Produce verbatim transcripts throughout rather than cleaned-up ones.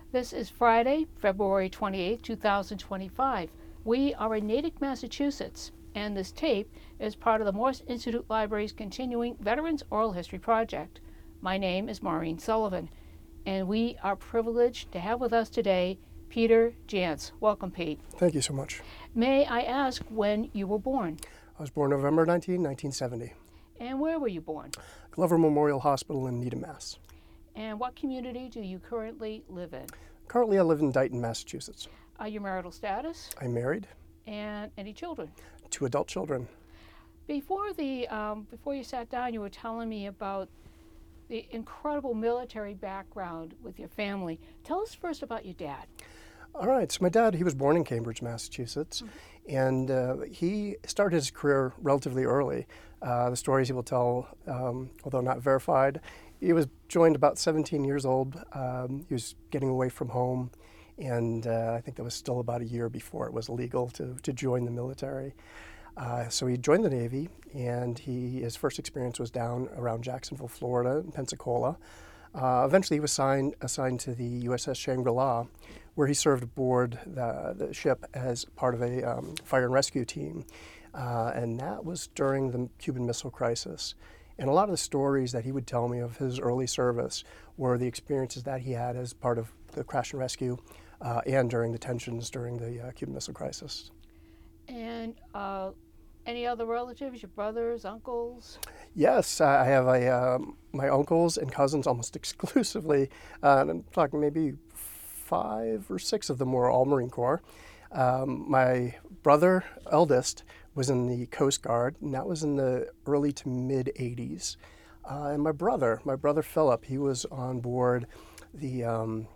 This is Friday, February twenty-eighth, two thousand twenty-five. We are in Natick, Massachusetts, and this tape is part of the Morse Institute Library's continuing Veterans Oral History Project. My name is Maureen Sullivan, and we are privileged to have with us today Peter Jantz. Welcome, Pete. Thank you so much. May I ask when you were born? I was born November nineteenth, nineteen seventy. And where were you born? Glover Memorial Hospital in Needham, Mass. And what community do you currently live in? Currently, I live in Dighton, Massachusetts. Uh, your marital status? I'm married, And any children? two adult children. Before the um, before you sat down, you were telling me about the incredible military background with your family. Tell us first about your dad. All right, so my dad, he was born in Cambridge, Massachusetts, mm-hmm. and uh, he started his career relatively early. Uh, the stories he will tell, um, although not verified, he was joined about seventeen years old. Um, he was getting away from home, and uh, I think that was still about a year before it was legal to, to join the military. Uh, so he joined the Navy, and he, his first experience was down around Jacksonville, Florida, in Pensacola. Uh, eventually, he was signed, assigned to the U S S Shangri-La, where he served aboard the, the ship as part of a um, fire and rescue team. Uh, and that was during the Cuban Missile Crisis. And a lot of the stories that he would tell me of his early service were the experiences that he had as part of the crash and rescue uh, and during the tensions during the uh, Cuban Missile Crisis. And uh, any other relatives, your brothers, uncles? Yes, I have a, um, my uncles and cousins almost exclusively, uh, and I'm talking maybe five or six of them were all Marine Corps. Um, my brother, eldest, was in the Coast Guard, and that was in the early to mid eighties. Uh, and my brother, my brother Philip, he was on board the, um,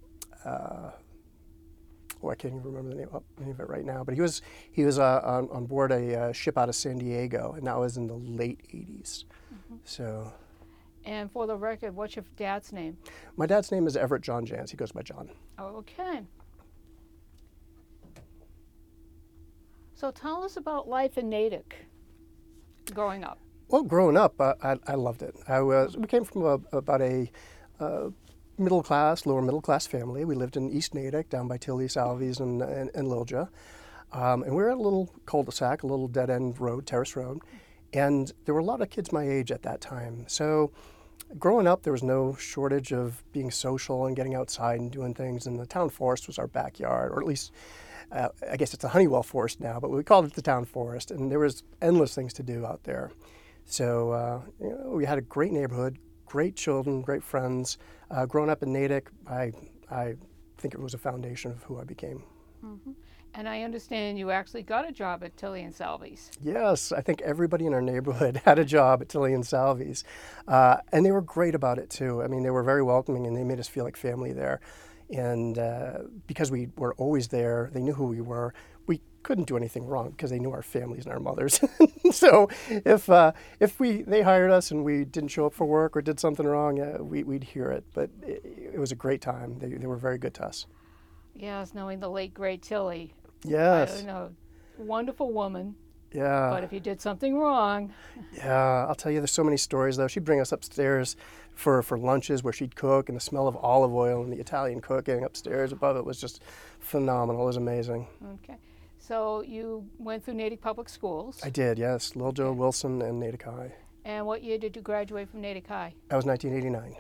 uh, oh, I can't even remember the name, oh, name of it right now, but he was he was uh, on, on board a uh, ship out of San Diego, and that was in the late eighties. Mm-hmm. So. And for the record, what's your dad's name? My dad's name is Everett John Jantz. He goes by John. Okay. So tell us about life in Natick growing up. Well, growing up, uh, I, I loved it. I was, we came from a, about a uh, middle class, lower middle class family. We lived in East Natick, down by Tilly, Salvies, and, and, and Lilja. Um, and we were at a little cul-de-sac, a little dead-end road, terrace road. And there were a lot of kids my age at that time. So growing up, there was no shortage of being social and getting outside and doing things. And the town forest was our backyard, or at least, uh, I guess it's a Honeywell forest now, but we called it the town forest. And there was endless things to do out there. So uh, you know, we had a great neighborhood, great children, great friends. Uh, growing up in Natick, I, I think it was a foundation of who I became. Mm-hmm. And I understand you actually got a job at Tilly and Salvies. Yes, I think everybody in our neighborhood had a job at Tilly and Salvies. Uh, and they were great about it too. I mean, they were very welcoming and they made us feel like family there. And uh, because we were always there, they knew who we were. We couldn't do anything wrong because they knew our families and our mothers. So if uh, if we they hired us and we didn't show up for work or did something wrong, uh, we, we'd hear it. But it, it was a great time. They, they were very good to us. Yes, knowing the late, great Tilly. Yes. I don't know, wonderful woman. Yeah. But if you did something wrong. Yeah, I'll tell you, there's so many stories, though. She'd bring us upstairs for, for lunches where she'd cook, and the smell of olive oil and the Italian cooking upstairs above it was just phenomenal. It was amazing. Okay. So you went through Natick Public Schools. I did, yes. Little Joe Wilson and Natick High. And what year did you graduate from Natick High? That was nineteen eighty-nine.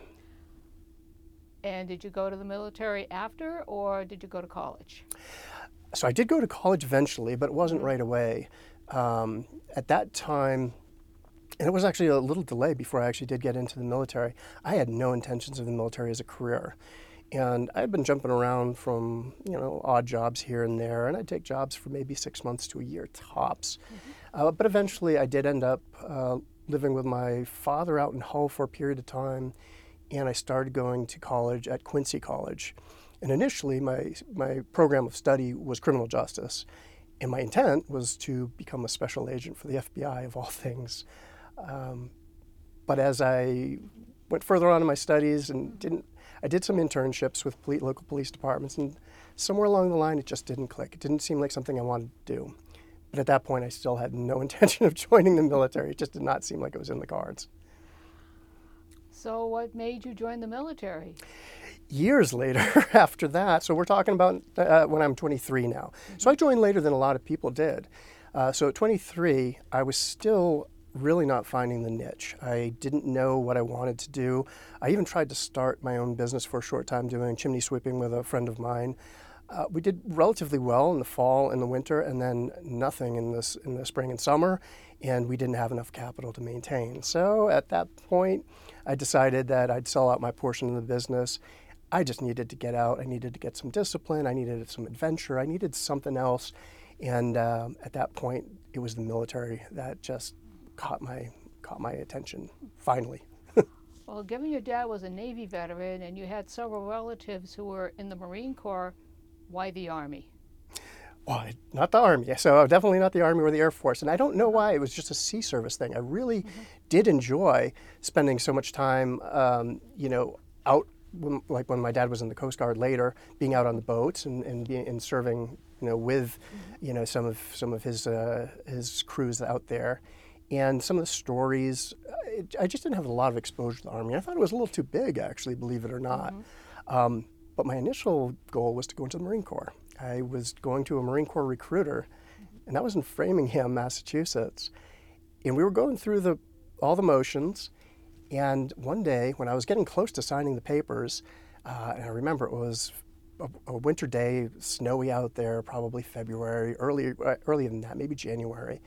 And did you go to the military after, or did you go to college? So I did go to college eventually, but it wasn't Mm-hmm. right away. Um, at that time, and it was actually a little delay before I actually did get into the military, I had no intentions of the military as a career. And I had been jumping around from, you know, odd jobs here and there, and I'd take jobs for maybe six months to a year tops. Mm-hmm. Uh, but eventually I did end up uh, living with my father out in Hull for a period of time, and I started going to college at Quincy College. And initially my, my program of study was criminal justice, and my intent was to become a special agent for the F B I of all things. Um, but as I went further on in my studies and didn't, I did some internships with poli- local police departments, and somewhere along the line it just didn't click. It didn't seem like something I wanted to do. But at that point I still had no intention of joining the military. It just did not seem like it was in the cards. So what made you join the military? years later after that, so we're talking about uh, when I'm twenty-three now. Mm-hmm. So I joined later than a lot of people did. Uh, so at twenty-three, I was still really not finding the niche. I didn't know what I wanted to do. I even tried to start my own business for a short time doing chimney sweeping with a friend of mine. Uh, we did relatively well in the fall and the winter, and then nothing in this in the spring and summer, and we didn't have enough capital to maintain. So at that point, I decided that I'd sell out my portion of the business. I just needed to get out. I needed to get some discipline. I needed some adventure. I needed something else. And um, at that point, it was the military that just caught my caught my attention, finally. Well, given your dad was a Navy veteran and you had several relatives who were in the Marine Corps, why the Army? Well, not the Army. So definitely not the Army or the Air Force. And I don't know why. It was just a sea service thing. I really mm-hmm. did enjoy spending so much time, um, you know, out, when, like when my dad was in the Coast Guard later, being out on the boats and, and, being, and serving, you know, with, mm-hmm. you know, some of some of his uh, his crews out there. And some of the stories, it, I just didn't have a lot of exposure to the Army. I thought it was a little too big, actually, believe it or not. Mm-hmm. Um, But my initial goal was to go into the Marine Corps. I was going to a Marine Corps recruiter, and that was in Framingham, Massachusetts. And we were going through the all the motions. And one day, when I was getting close to signing the papers, uh, and I remember it was a, a winter day, snowy out there, probably February, early, uh, earlier than that, maybe January.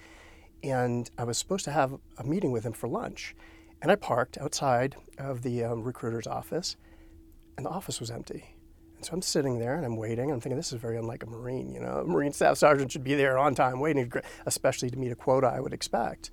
And I was supposed to have a meeting with him for lunch. And I parked outside of the um, recruiter's office, and the office was empty. So I'm sitting there and I'm waiting. I'm thinking, this is very unlike a Marine. You know, a Marine staff sergeant should be there on time waiting, especially to meet a quota, I would expect.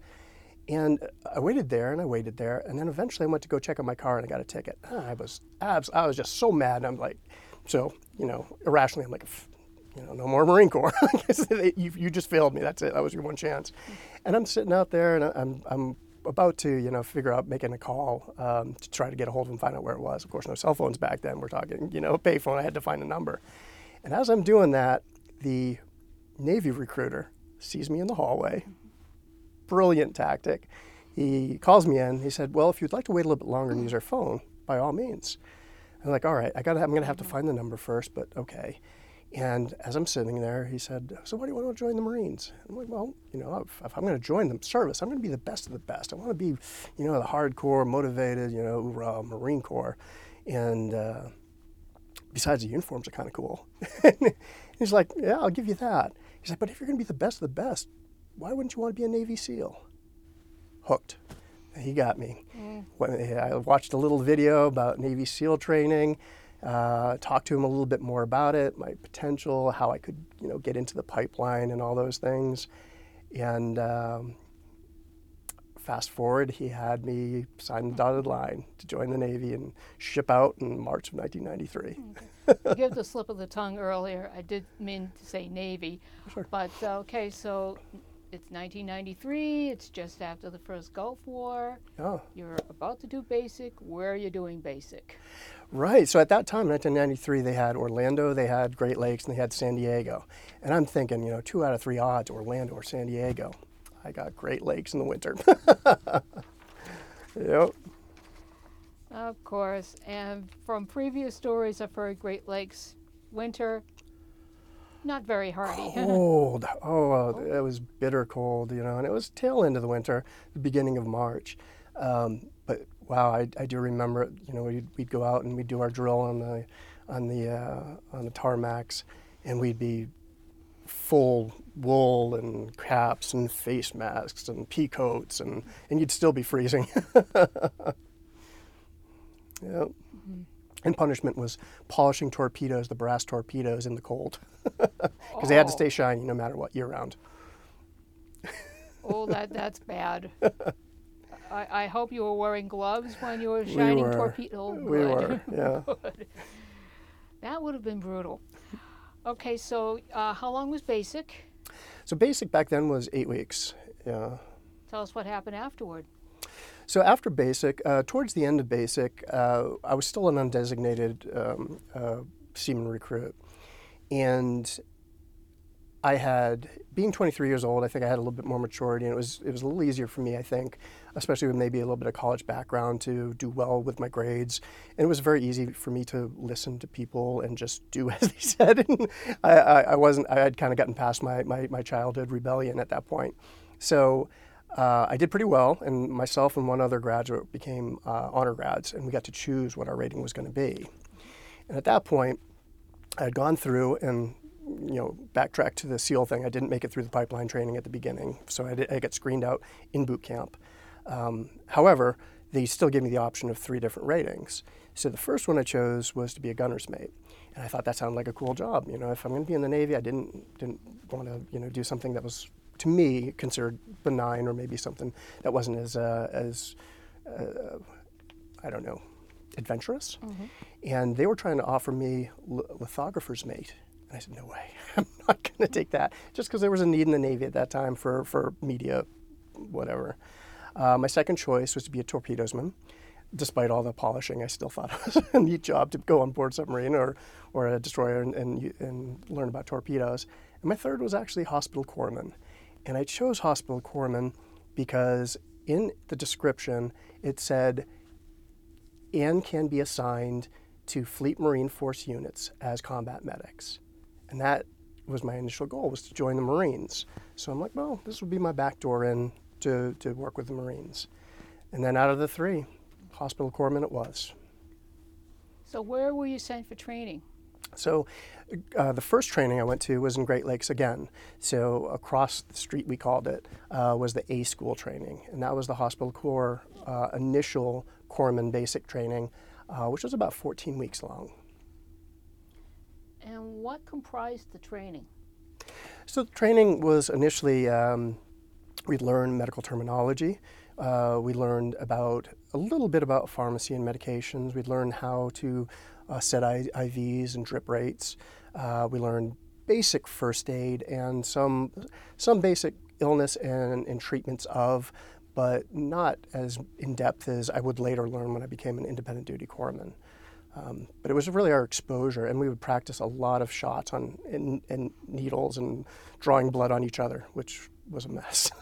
And I waited there and I waited there, and then eventually I went to go check on my car and I got a ticket. I was abs- I was just so mad. And I'm like, so you know, irrationally, I'm like, you know, no more Marine Corps. you, you just failed me. That's it. That was your one chance. And I'm sitting out there and I'm I'm. about to, you know, figure out making a call um, to try to get a hold of him, find out where it was. Of course, no cell phones back then. We're talking, you know, payphone. I had to find a number. And as I'm doing that, the Navy recruiter sees me in the hallway. Brilliant tactic. He calls me in. He said, well, if you'd like to wait a little bit longer and use our phone, by all means. I'm like, all right, I gotta, I'm going to have to find the number first, but okay. And as I'm sitting there, he said, so why do you want to join the Marines? I'm like, well, you know, if, if I'm going to join the service, I'm going to be the best of the best. I want to be, you know, the hardcore, motivated, you know, hoorah, Marine Corps. And uh, besides, the uniforms are kind of cool. He's like, yeah, I'll give you that. He's like, but if you're going to be the best of the best, why wouldn't you want to be a Navy SEAL? Hooked. He got me. Mm. When I watched a little video about Navy SEAL training. Uh, talk to him a little bit more about it, my potential, how I could, you know, get into the pipeline and all those things. And um, fast forward, he had me sign the dotted line to join the Navy and ship out in March of nineteen ninety-three. Okay. You gave the slip of the tongue earlier. I did mean to say Navy. Sure. But, uh, okay, so it's nineteen ninety-three. It's just after the first Gulf War. Oh. You're about to do basic. Where are you doing basic? Right. So at that time, nineteen ninety-three, they had Orlando, they had Great Lakes, and they had San Diego. And I'm thinking, you know, two out of three odds, Orlando or San Diego. I got Great Lakes in the winter. Yep. Of course. And from previous stories, I've heard Great Lakes winter, not very hardy. Cold. Oh, uh, it was bitter cold, you know, and it was tail end of the winter, the beginning of March. Um, but wow, I, I do remember it. You know, we'd, we'd go out and we'd do our drill on the on the uh, on the tarmacs, and we'd be full wool and caps and face masks and pea coats, and, and you'd still be freezing. Yep. Mm-hmm. And punishment was polishing torpedoes, the brass torpedoes, in the cold, because oh. they had to stay shiny no matter what, year round. Oh, that that's bad. I, I hope you were wearing gloves when you were shining we were. torpedo. Oh, we were, yeah. Good. That would have been brutal. Okay, so uh, how long was basic? So basic back then was eight weeks. Yeah. Tell us what happened afterward. So after basic, uh, towards the end of basic, uh, I was still an undesignated um, uh, seaman recruit, and I had, being twenty-three years old, I think I had a little bit more maturity, and it was it was a little easier for me, I think, especially with maybe a little bit of college background, to do well with my grades. And it was very easy for me to listen to people and just do as they said. And I, I, I wasn't, I had kind of gotten past my, my, my childhood rebellion at that point. So uh, I did pretty well, and myself and one other graduate became uh, honor grads, and we got to choose what our rating was going to be. And at that point, I had gone through and you know, backtrack to the SEAL thing. I didn't make it through the pipeline training at the beginning, so I, did, I got screened out in boot camp. Um, however, they still gave me the option of three different ratings. So the first one I chose was to be a gunner's mate, and I thought that sounded like a cool job. You know, if I'm going to be in the Navy, I didn't didn't want to you know do something that was, to me, considered benign, or maybe something that wasn't as uh, as uh, I don't know, adventurous. Mm-hmm. And they were trying to offer me lithographer's mate. And I said, no way, I'm not going to take that, just because there was a need in the Navy at that time for, for media, whatever. Uh, my second choice was to be a torpedosman. Despite all the polishing, I still thought it was a neat job to go on board a submarine or, or a destroyer and, and, and learn about torpedoes. And my third was actually hospital corpsman. And I chose hospital corpsman because in the description it said, and can be assigned to Fleet Marine Force units as combat medics. And that was my initial goal, was to join the Marines. So I'm like, well, this would be my back door in to, to work with the Marines. And then out of the three, hospital corpsman it was. So where were you sent for training? So uh, the first training I went to was in Great Lakes again. So across the street, we called it, uh, was the A School training. And that was the Hospital Corps uh, initial corpsman basic training, uh, which was about fourteen weeks long. And what comprised the training? So the training was initially, um, we learned medical terminology. Uh, we learned about a little bit about pharmacy and medications. We learned how to uh, set I- IVs and drip rates. Uh, we learned basic first aid and some some basic illness and, and treatments of, but not as in-depth as I would later learn when I became an independent duty corpsman. Um, but it was really our exposure, and we would practice a lot of shots on and, and needles and drawing blood on each other, which was a mess.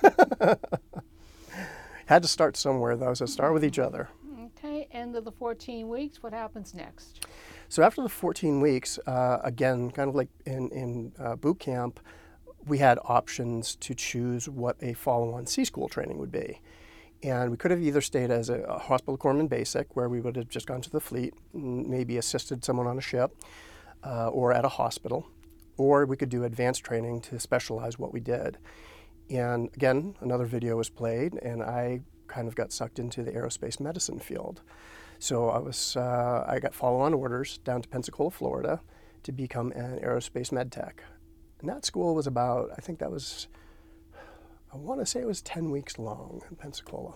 Had to start somewhere, though, so start with each other. Okay, end of the fourteen weeks, what happens next? So after the fourteen weeks, uh, again, kind of like in, in uh, boot camp, we had options to choose what a follow-on Sea School training would be. And we could have either stayed as a, a hospital corpsman basic, where we would have just gone to the fleet, maybe assisted someone on a ship, uh, or at a hospital, or we could do advanced training to specialize what we did. And again, another video was played, and I kind of got sucked into the aerospace medicine field. So I was, uh, I got follow-on orders down to Pensacola, Florida, to become an aerospace med tech. And that school was about, I think that was, I want to say it was ten weeks long in Pensacola.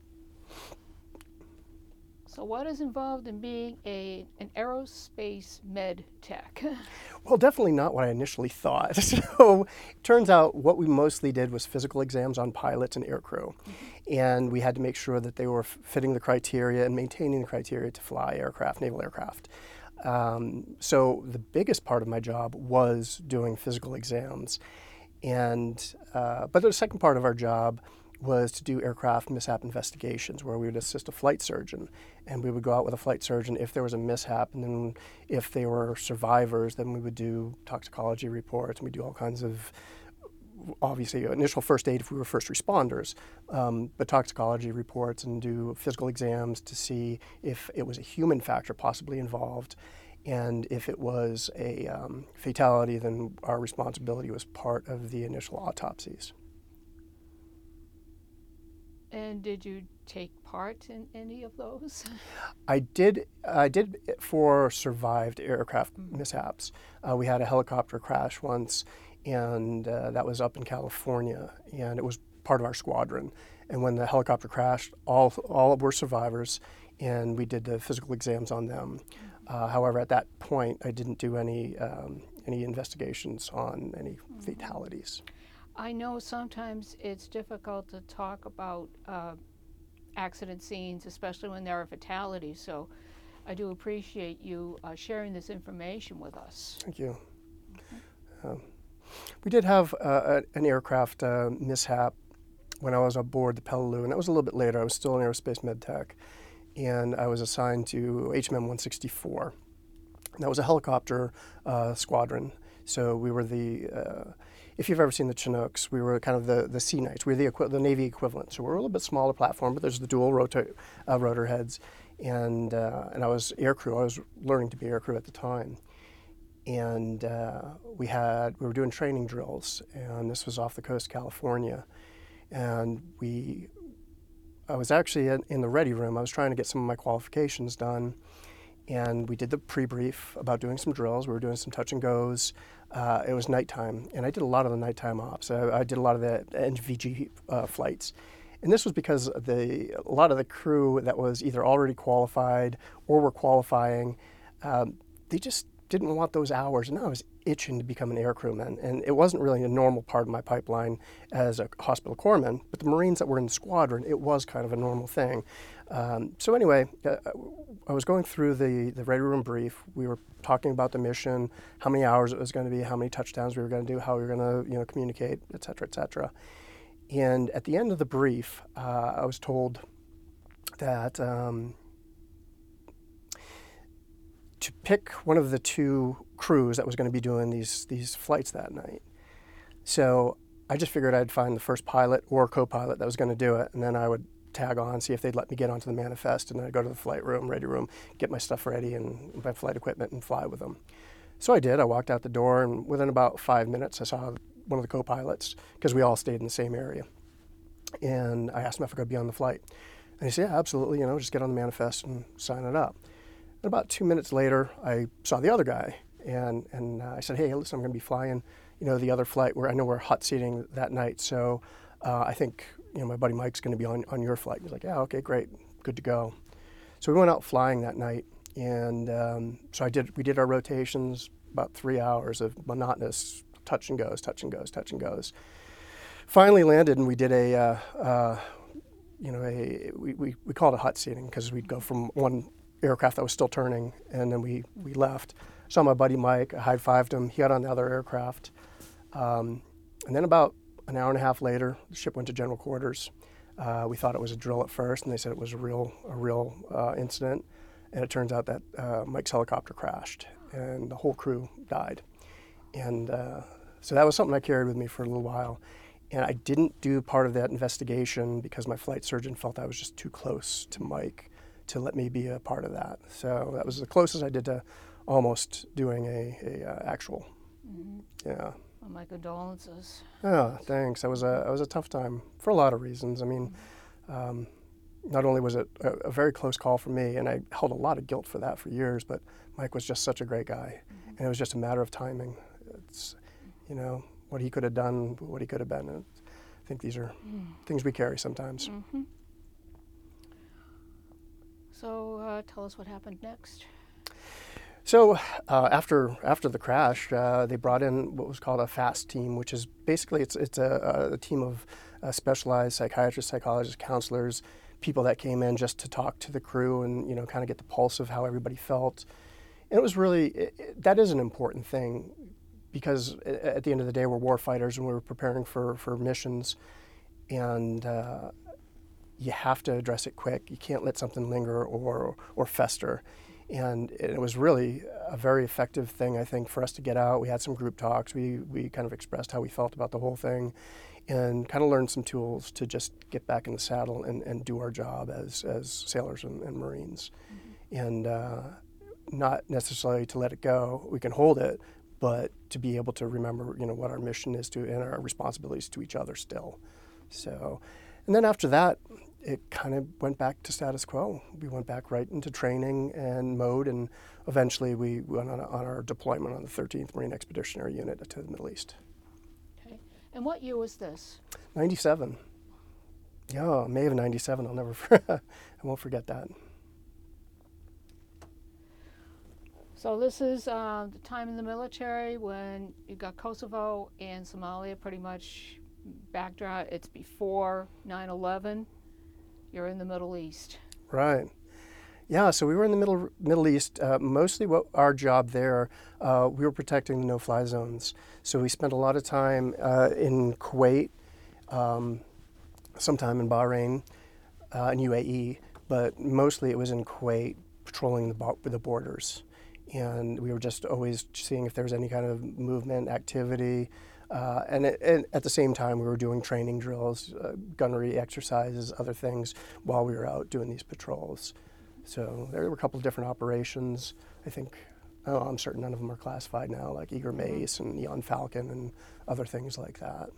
So what is involved in being a an aerospace med tech? Well, definitely not what I initially thought. So it turns out what we mostly did was physical exams on pilots and aircrew. Mm-hmm. And we had to make sure that they were fitting the criteria and maintaining the criteria to fly aircraft, naval aircraft. Um, so the biggest part of my job was doing physical exams. And uh, but the second part of our job was to do aircraft mishap investigations, where we would assist a flight surgeon, and we would go out with a flight surgeon if there was a mishap, and then if they were survivors, then we would do toxicology reports, and we do all kinds of, obviously, initial first aid if we were first responders, um, but toxicology reports, and do physical exams to see if it was a human factor possibly involved. And if it was a um, fatality, then our responsibility was part of the initial autopsies. And did you take part in any of those? I did. I did for survived aircraft mm-hmm. mishaps. Uh, we had a helicopter crash once, and uh, that was up in California, and it was part of our squadron. And when the helicopter crashed, all all were survivors, and we did the physical exams on them. Uh, however, at that point, I didn't do any um, any investigations on any mm-hmm. fatalities. I know sometimes it's difficult to talk about uh, accident scenes, especially when there are fatalities, so I do appreciate you uh, sharing this information with us. Thank you. Mm-hmm. Um, We did have uh, an aircraft uh, mishap when I was aboard the Peleliu, and that was a little bit later. I was still in aerospace med tech, and I was assigned to H M M one sixty-four. And that was a helicopter uh, squadron. So we were the, uh, if you've ever seen the Chinooks, we were kind of the, the Sea Knights. We were the, equi- the Navy equivalent. So we're a little bit smaller platform, but there's the dual rota- uh, rotor heads. And, uh, and I was aircrew. I was learning to be aircrew at the time. And uh, we had, we were doing training drills, and this was off the coast of California. And we, I was actually in, in the ready room. I was trying to get some of my qualifications done. And we did the pre-brief about doing some drills. We were doing some touch and goes. Uh, it was nighttime, and I did a lot of the nighttime ops. I, I did a lot of the N V G uh, flights. And this was because the, a lot of the crew that was either already qualified or were qualifying, um, they just didn't want those hours. And I was itching to become an air crewman. And it wasn't really a normal part of my pipeline as a hospital corpsman, but the Marines that were in the squadron, it was kind of a normal thing. Um, so anyway, uh, I was going through the, the ready room brief. We were talking about the mission, how many hours it was going to be, how many touchdowns we were going to do, how we were going to, you know, communicate, et cetera, et cetera. And at the end of the brief, uh, I was told that um, to pick one of the two crews that was going to be doing these these flights that night. So I just figured I'd find the first pilot or co-pilot that was going to do it, and then I would tag on, see if they'd let me get onto the manifest, and then I'd go to the flight room, ready room, get my stuff ready and my flight equipment and fly with them. So I did. I walked out the door, and within about five minutes, I saw one of the co-pilots, because we all stayed in the same area. And I asked him if I could be on the flight. And he said, yeah, absolutely, you know, just get on the manifest and sign it up. And about two minutes later, I saw the other guy, and, and uh, I said, hey, listen, I'm going to be flying, you know, the other flight where I know we're hot seating that night, so uh, I think, you know, my buddy Mike's going to be on, on your flight. He's like, yeah, okay, great, good to go. So we went out flying that night, and um, so I did. We did our rotations, about three hours of monotonous touch and goes, touch and goes, touch and goes. Finally landed, and we did a, uh, uh, you know, a we, we, we called it hot seating because we'd go from one aircraft that was still turning, and then we, we left. Saw my buddy Mike, I high-fived him. He got on the other aircraft. Um, and then about an hour and a half later, the ship went to general quarters. Uh, we thought it was a drill at first, and they said it was a real, a real uh, incident. And it turns out that uh, Mike's helicopter crashed, and the whole crew died. And uh, so that was something I carried with me for a little while. And I didn't do part of that investigation because my flight surgeon felt I was just too close to Mike to let me be a part of that. So that was the closest I did to almost doing a, a uh, actual. Mm-hmm. Yeah. Well, my condolences. Oh, thanks. That was a it was a tough time for a lot of reasons. I mean, um, not only was it a, a very close call for me, and I held a lot of guilt for that for years, but Mike was just such a great guy, mm-hmm. and it was just a matter of timing. It's, you know, what he could have done, what he could have been. And I think these are mm. things we carry sometimes. Mm-hmm. So uh, tell us what happened next. So uh, after after the crash, uh, they brought in what was called a FAST team, which is basically it's it's a, a team of uh, specialized psychiatrists, psychologists, counselors, people that came in just to talk to the crew and you know kind of get the pulse of how everybody felt. And it was really it, it, that is an important thing because at the end of the day we're war fighters and we're preparing for for missions, and uh, you have to address it quick. You can't let something linger or or fester. And it was really a very effective thing, I think, for us to get out. We had some group talks. We we kind of expressed how we felt about the whole thing and kind of learned some tools to just get back in the saddle and, and do our job as, as sailors and, and Marines. Mm-hmm. And uh, not necessarily to let it go. We can hold it, but to be able to remember, you know, what our mission is to and our responsibilities to each other still. So, and then after that, it kind of went back to status quo. We went back right into training and mode, and eventually we went on, on our deployment on the thirteenth Marine Expeditionary Unit to the Middle East. Okay. And what year was this? ninety-seven. Yeah, May of ninety-seven. I'll never, I won't forget that. So this is uh, the time in the military when you got Kosovo and Somalia pretty much backdrop. It's before nine eleven. You're in the Middle East. Right. Yeah, so we were in the Middle Middle East. Uh, mostly, what our job there, uh, we were protecting the no-fly zones. So we spent a lot of time uh, in Kuwait, um, sometime in Bahrain, uh, and U A E, but mostly it was in Kuwait, patrolling the, bo- the borders, and we were just always seeing if there was any kind of movement, activity. Uh, and, it, and at the same time, we were doing training drills, uh, gunnery exercises, other things while we were out doing these patrols. So there were a couple of different operations. I think, oh, I'm certain none of them are classified now, like Eager Mace and Neon Falcon and other things like that.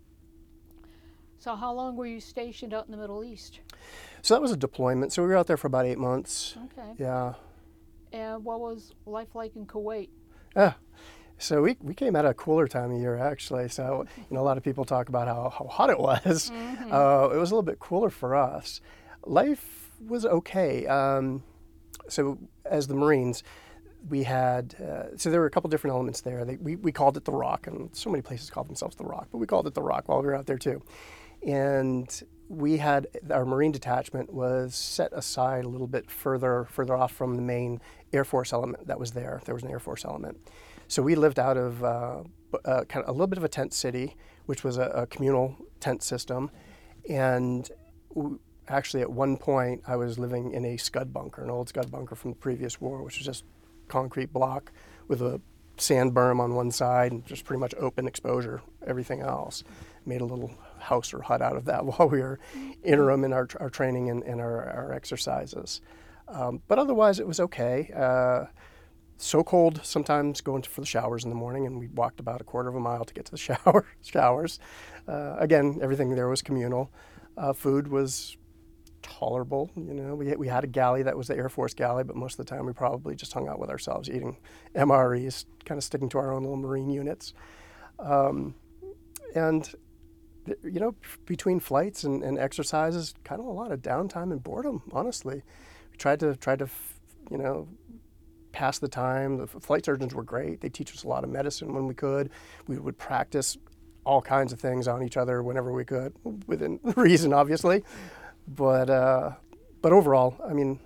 So how long were you stationed out in the Middle East? So that was a deployment. So we were out there for about eight months. Okay. Yeah. And what was life like in Kuwait? Yeah. So we, we came at a cooler time of year, actually. So, you know, a lot of people talk about how, how hot it was. Mm-hmm. Uh, it was a little bit cooler for us. Life was okay. Um, so as the Marines, we had, uh, so there were a couple different elements there. They, we, we called it the Rock, and so many places called themselves the Rock, but we called it the Rock while we were out there too. And we had, our Marine detachment was set aside a little bit further, further off from the main Air Force element that was there. There was an Air Force element. So we lived out of uh, uh, kind of a little bit of a tent city, which was a, a communal tent system. And w- actually at one point I was living in a scud bunker, an old scud bunker from the previous war, which was just concrete block with a sand berm on one side and just pretty much open exposure, everything else. Made a little house or hut out of that while we were interim in our, our training and, and our, our exercises. Um, but otherwise it was okay. Uh, so cold sometimes going to, for the showers in the morning, and we walked about a quarter of a mile to get to the shower, showers. Uh, again, everything there was communal. Uh, food was tolerable. You know, we we had a galley that was the Air Force galley, but most of the time we probably just hung out with ourselves, eating M R Es, kind of sticking to our own little Marine units. Um, and th- you know, between flights and, and exercises, kind of a lot of downtime and boredom. Honestly, we tried to tried to, f- you know. pass the time. The flight surgeons were great. They teach us a lot of medicine when we could. We would practice all kinds of things on each other whenever we could, within reason, obviously. But uh, but overall, I mean,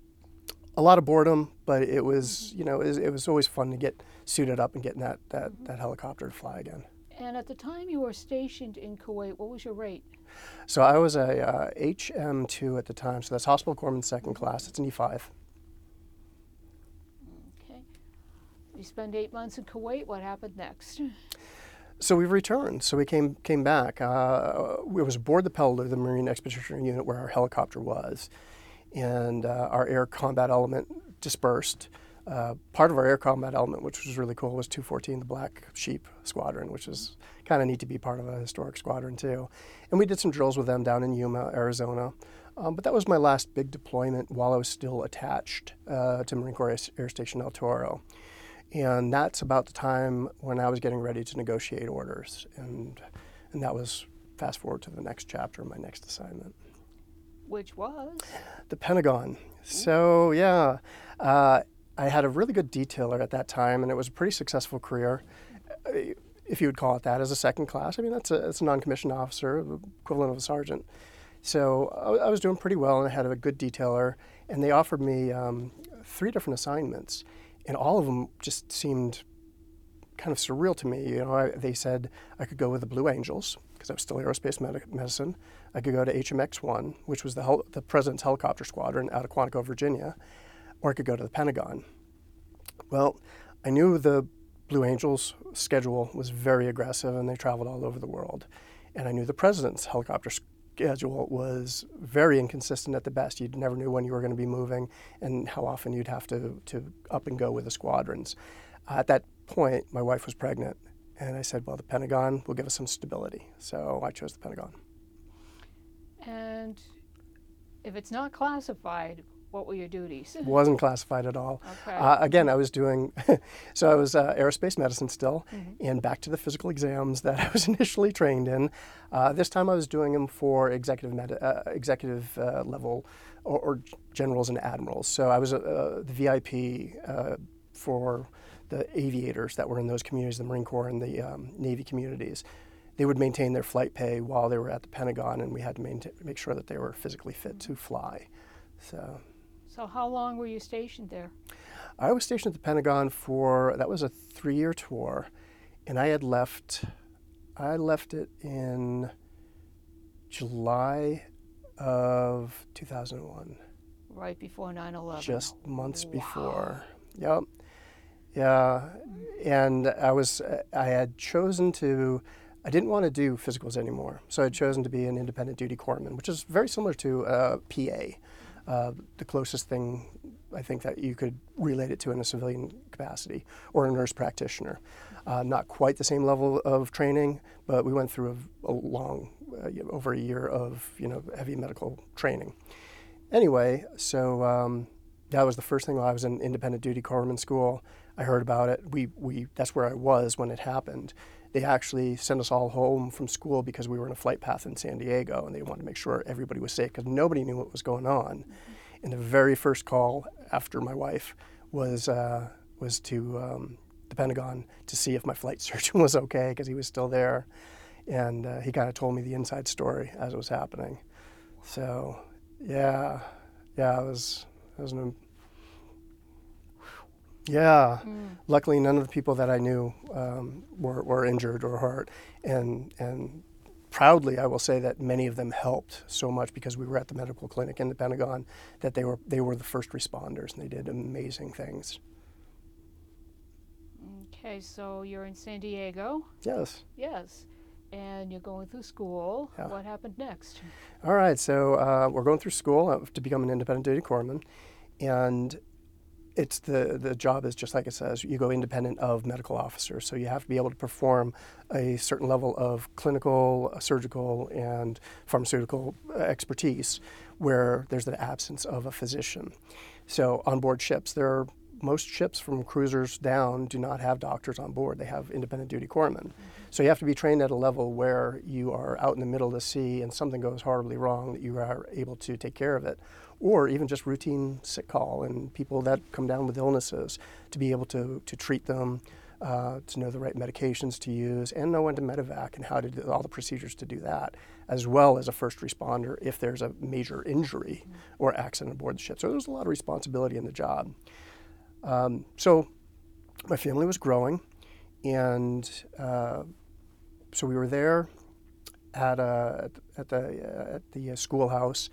a lot of boredom. But it was, you know, it was, it was always fun to get suited up and get in that that, that helicopter to fly again. And at the time you were stationed in Kuwait, what was your rate? So I was a uh, H M two at the time. So that's Hospital Corpsman Second Class. It's an E five. You spent eight months in Kuwait. What happened next? So we returned. So we came came back. Uh, we was aboard the Peddler, the Marine Expeditionary Unit, where our helicopter was, and uh, our air combat element dispersed. Uh, part of our air combat element, which was really cool, was two fourteen, the Black Sheep Squadron, which is kind of neat to be part of a historic squadron too. And we did some drills with them down in Yuma, Arizona. Um, but that was my last big deployment while I was still attached uh, to Marine Corps Air Station El Toro. And that's about the time when I was getting ready to negotiate orders. And and that was fast forward to the next chapter, my next assignment. Which was? The Pentagon. So, yeah, uh, I had a really good detailer at that time, and it was a pretty successful career, if you would call it that, as a second class. I mean, that's a, that's a non-commissioned officer, the equivalent of a sergeant. So I, I was doing pretty well, and I had a good detailer, and they offered me um, three different assignments. And all of them just seemed kind of surreal to me. You know, I, they said I could go with the Blue Angels because I was still aerospace med- medicine. I could go to H M X one, which was the hel- the President's Helicopter Squadron out of Quantico, Virginia, or I could go to the Pentagon. Well, I knew the Blue Angels' schedule was very aggressive, and they traveled all over the world. And I knew the President's Helicopter schedule was very inconsistent at the best. You never knew when you were going to be moving and how often you'd have to, to up and go with the squadrons. Uh, at that point, my wife was pregnant, and I said, well, the Pentagon will give us some stability. So I chose the Pentagon. And if it's not classified, what were your duties? Wasn't classified at all. Okay. Uh, again, I was doing, so I was uh, aerospace medicine still, Mm-hmm. and back to the physical exams that I was initially trained in. Uh, this time I was doing them for executive med- uh, executive uh, level or, or generals and admirals. So I was uh, the V I P uh, for the aviators that were in those communities, the Marine Corps and the um, Navy communities. They would maintain their flight pay while they were at the Pentagon, and we had to maintain, make sure that they were physically fit to fly. So. So how long were you stationed there? I was stationed at the Pentagon for, that was a three-year tour, and I had left, I left it in July of two thousand one. Right before nine eleven. Just months Wow. before. Yep. Yeah, and I was, I had chosen to, I didn't want to do physicals anymore, so I had chosen to be an independent duty corpsman, which is very similar to a P A, uh, the closest thing I think that you could relate it to in a civilian capacity, or a nurse practitioner. Uh, not quite the same level of training, but we went through a, a long, uh, over a year of you know heavy medical training. Anyway, so um, that was the first thing while I was in independent duty corpsman school. I heard about it. We, we, that's where I was when it happened. They actually sent us all home from school because we were in a flight path in San Diego, and they wanted to make sure everybody was safe because nobody knew what was going on. Mm-hmm. And the very first call after my wife was uh, was to um, the Pentagon to see if my flight surgeon was okay because he was still there, and uh, he kind of told me the inside story as it was happening. So, yeah, yeah, it was it was an Yeah. Mm. Luckily, none of the people that I knew um, were, were injured or hurt. And, and proudly, I will say that many of them helped so much because we were at the medical clinic in the Pentagon that they were, they were the first responders, and they did amazing things. Okay, so you're in San Diego. Yes. Yes. And you're going through school. Yeah. What happened next? All right, so uh, we're going through school to become an independent duty corpsman. And It's the, the job is just like it says, you go independent of medical officers. So you have to be able to perform a certain level of clinical, uh, surgical, and pharmaceutical expertise where there's the absence of a physician. So on board ships, there are, most ships from cruisers down do not have doctors on board. They have independent duty corpsmen. Mm-hmm. So you have to be trained at a level where you are out in the middle of the sea and something goes horribly wrong, that you are able to take care of it. Or even just routine sick call and people that come down with illnesses, to be able to, to treat them, uh, to know the right medications to use, and know when to medevac and how to do all the procedures to do that, as well as a first responder if there's a major injury mm-hmm. or accident aboard the ship. So there's a lot of responsibility in the job. Um, so my family was growing, and uh, so we were there at, a, at the, uh, at the schoolhouse,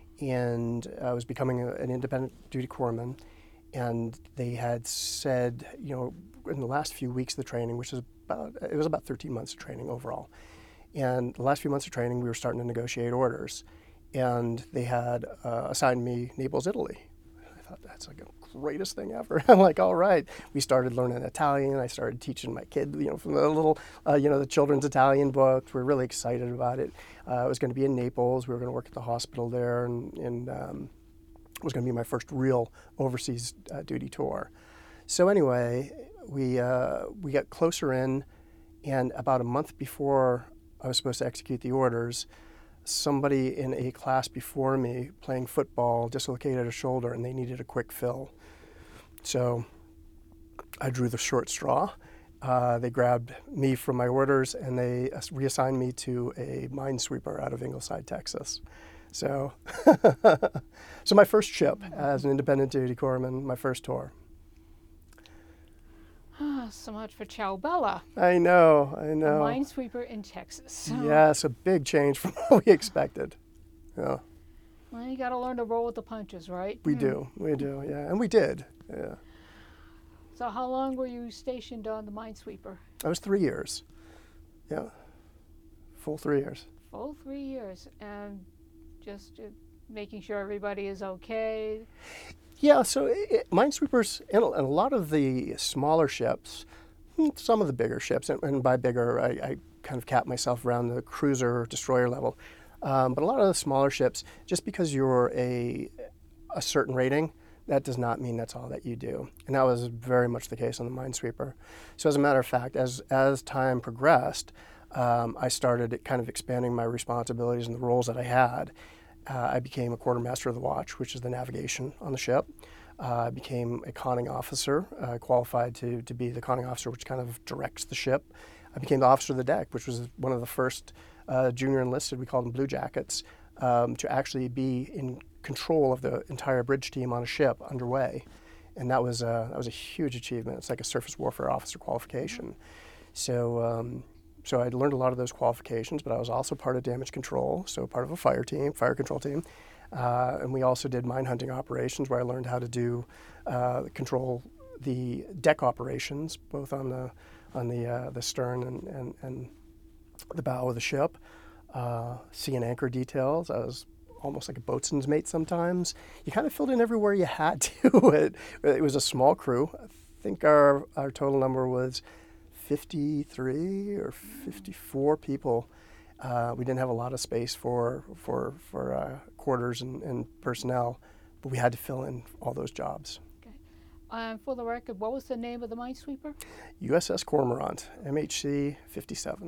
and I was becoming a, an independent duty corpsman, and they had said, you know, in the last few weeks of the training, which is about, it was about thirteen months of training overall, and the last few months of training, we were starting to negotiate orders, and they had uh, assigned me Naples, Italy. I thought, that's like the greatest thing ever. I'm like, all right. We started learning Italian. I started teaching my kid, you know, from the little, uh, you know, the children's Italian books. We were really excited about it. Uh, it was going to be in Naples. We were going to work at the hospital there, and, and um, it was going to be my first real overseas uh, duty tour. So anyway, we uh, we got closer in, and about a month before I was supposed to execute the orders, somebody in a class before me playing football dislocated a shoulder, and they needed a quick fill. So I drew the short straw. Uh, they grabbed me from my orders, and they reassigned me to a minesweeper out of Ingleside, Texas. So, so my first ship as an independent duty corpsman, my first tour. Ah, so much for Ciao Bella. I know, I know. A minesweeper in Texas. Yes, a big change from what we expected. Yeah. Well, you got to learn to roll with the punches, right? We Hmm. do, we do, yeah, and we did, yeah. So how long were you stationed on the minesweeper? I was three years, yeah, full three years. Full three years, and just uh, making sure everybody is okay. Yeah, so it, minesweepers and a, and a lot of the smaller ships, some of the bigger ships, and, and by bigger, I, I kind of cap myself around the cruiser, destroyer level. Um, but a lot of the smaller ships, just because you're a a certain rating, that does not mean that's all that you do. And that was very much the case on the minesweeper. So as a matter of fact, as as time progressed, um, I started kind of expanding my responsibilities and the roles that I had. Uh, I became a quartermaster of the watch, which is the navigation on the ship. Uh, I became a conning officer, uh, qualified to, to be the conning officer, which kind of directs the ship. I became the officer of the deck, which was one of the first uh, junior enlisted, we called them Blue Jackets, um, to actually be in control of the entire bridge team on a ship underway, and that was a, that was a huge achievement. It's like a surface warfare officer qualification. So um, so I learned a lot of those qualifications, but I was also part of damage control, so part of a fire team, fire control team, uh, and we also did mine hunting operations where I learned how to do uh, control the deck operations, both on the on the uh, the stern and, and, and the bow of the ship. Uh, sea and anchor details. I was almost like a boatswain's mate sometimes. You kind of filled in everywhere you had to. it, it was a small crew. I think our, our total number was fifty-three or fifty-four people. Uh, we didn't have a lot of space for for, for uh, quarters and, and personnel, but we had to fill in all those jobs. Okay. Um, for the record, what was the name of the minesweeper? U S S Cormorant, M H C fifty-seven.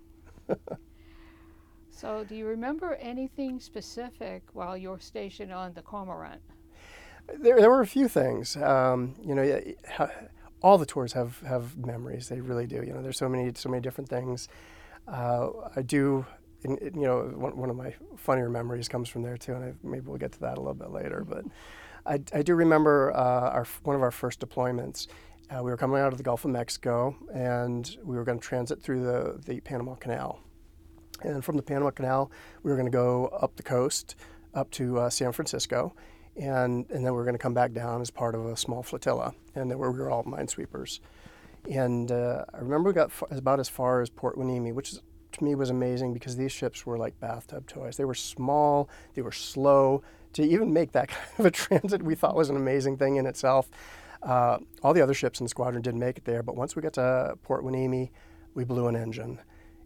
So do you remember anything specific while you were stationed on the Cormorant? There, there were a few things. Um, you know, all the tours have, have memories. They really do. You know, there's so many so many different things. Uh, I do. In, in, you know, one, one of my funnier memories comes from there too, and I, maybe we'll get to that a little bit later. But I, I do remember uh, our one of our first deployments. Uh, we were coming out of the Gulf of Mexico, and we were going to transit through the the Panama Canal. And from the Panama Canal, we were going to go up the coast, up to uh, San Francisco, and, and then we were going to come back down as part of a small flotilla. And then we were all minesweepers. And uh, I remember we got f- about as far as Port Hueneme, which is, to me was amazing because these ships were like bathtub toys. They were small, they were slow. To even make that kind of a transit, we thought was an amazing thing in itself. Uh, all the other ships in the squadron didn't make it there, but once we got to Port Hueneme, we blew an engine.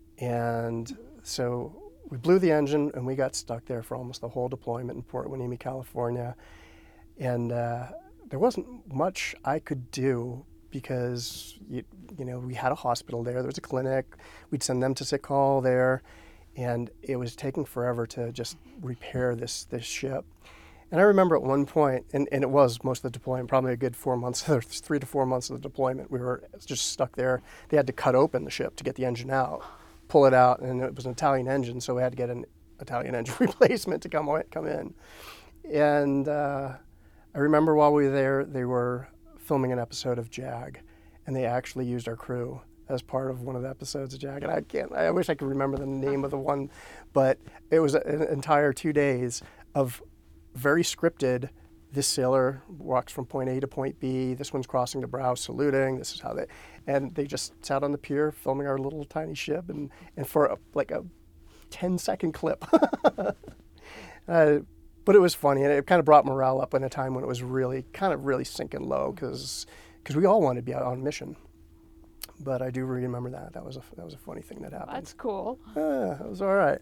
And so we blew the engine, and we got stuck there for almost the whole deployment in Port Hueneme, California. And uh, there wasn't much I could do because, you, you know, we had a hospital there. There was a clinic. We'd send them to sick call there. And it was taking forever to just repair this, this ship. And I remember at one point, and, and it was most of the deployment, probably a good four months, or three to four months of the deployment, we were just stuck there. They had to cut open the ship to get the engine out, pull it out, and it was an Italian engine, so we had to get an Italian engine replacement to come come in. And uh, I remember while we were there, they were filming an episode of JAG, and they actually used our crew as part of one of the episodes of JAG. And I can't, I wish I could remember the name of the one, but it was an entire two days of very scripted. This sailor walks from point A to point B. This one's crossing the brow, saluting. This is how they, and they just sat on the pier filming our little tiny ship, and, and for a, like a ten second clip. uh, but it was funny, and it kind of brought morale up in a time when it was really kind of really sinking low because because we all wanted to be out on mission. But I do remember that. That was a that was a funny thing that happened. That's cool. Yeah, it was all right.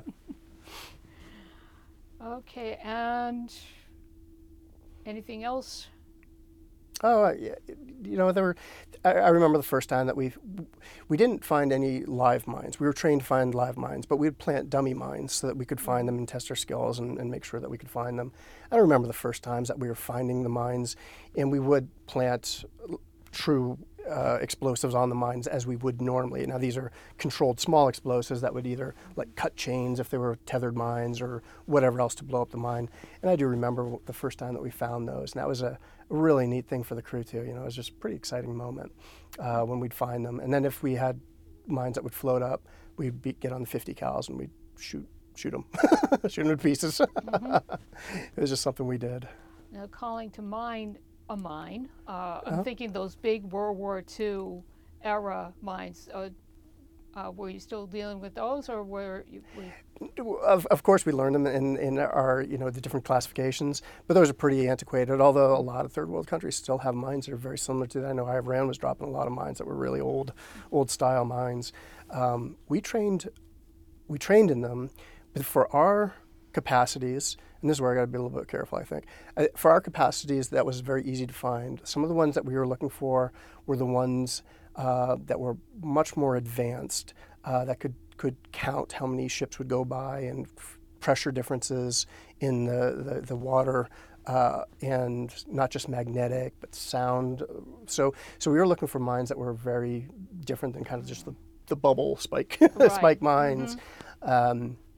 Okay, and anything else? Oh, uh, yeah, you know, there were. I, I remember the first time that we we didn't find any live mines. We were trained to find live mines, but we'd plant dummy mines so that we could find them and test our skills and, and make sure that we could find them. I remember the first times that we were finding the mines, and we would plant true uh, explosives on the mines as we would normally. Now these are controlled small explosives that would either like cut chains if they were tethered mines or whatever else to blow up the mine. And I do remember the first time that we found those, and that was a really neat thing for the crew too. You know, it was just a pretty exciting moment uh, when we'd find them. And then if we had mines that would float up, we'd be, get on the fifty cals and we'd shoot shoot them, shoot them to pieces. Mm-hmm. It was just something we did. Now, calling to mind a mine, uh, I'm Uh-huh. thinking those big World War Two era mines. Uh, uh, were you still dealing with those, or were you? Were Of, of course, we learned them in, in our, you know, the different classifications, but those are pretty antiquated, although a lot of third world countries still have mines that are very similar to that. I know Iran was dropping a lot of mines that were really old, old style mines. Um, we trained, we trained in them, but for our capacities, and this is where I got to be a little bit careful, I think. Uh, for our capacities, that was very easy to find. Some of the ones that we were looking for were the ones uh, that were much more advanced, uh, that could, could count how many ships would go by and f- pressure differences in the, the, the water, uh, and not just magnetic, but sound. So, so we were looking for mines that were very different than kind of just the, the bubble spike, Right. spike mines. Mm-hmm. Um,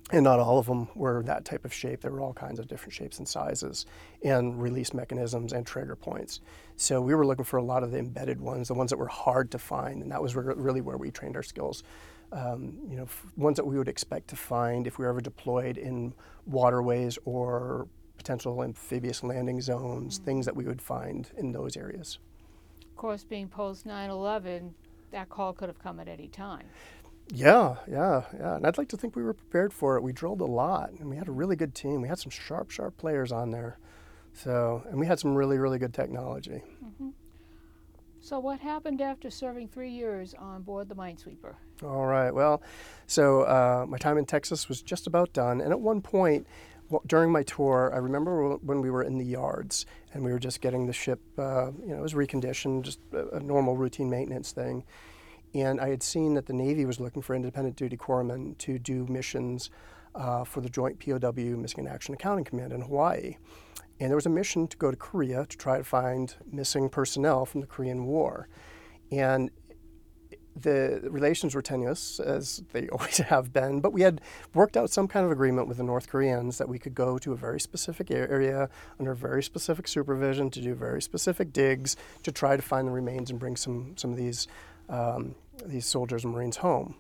And not all of them were that type of shape. There were all kinds of different shapes and sizes and release mechanisms and trigger points. So we were looking for a lot of the embedded ones, the ones that were hard to find, and that was re- really where we trained our skills. Um, you know, f- ones that we would expect to find if we were ever deployed in waterways or potential amphibious landing zones, mm-hmm. things that we would find in those areas. Of course, being post nine eleven, that call could have come at any time. Yeah, yeah, yeah. And I'd like to think we were prepared for it. We drilled a lot, and we had a really good team. We had some sharp, sharp players on there. So, and we had some really, really good technology. Mm-hmm. So what happened after serving three years on board the Minesweeper? All right. Well, so uh, my time in Texas was just about done. And at one point, well, during my tour, I remember when we were in the yards and we were just getting the ship, uh, you know, it was reconditioned, just a, a normal routine maintenance thing. And I had seen that the Navy was looking for independent duty corpsmen to do missions uh, for the Joint P O W Missing in Action Accounting Command in Hawaii. And there was a mission to go to Korea to try to find missing personnel from the Korean War. And the relations were tenuous, as they always have been, but we had worked out some kind of agreement with the North Koreans that we could go to a very specific area under very specific supervision to do very specific digs to try to find the remains and bring some, some of these Um, these soldiers and Marines home.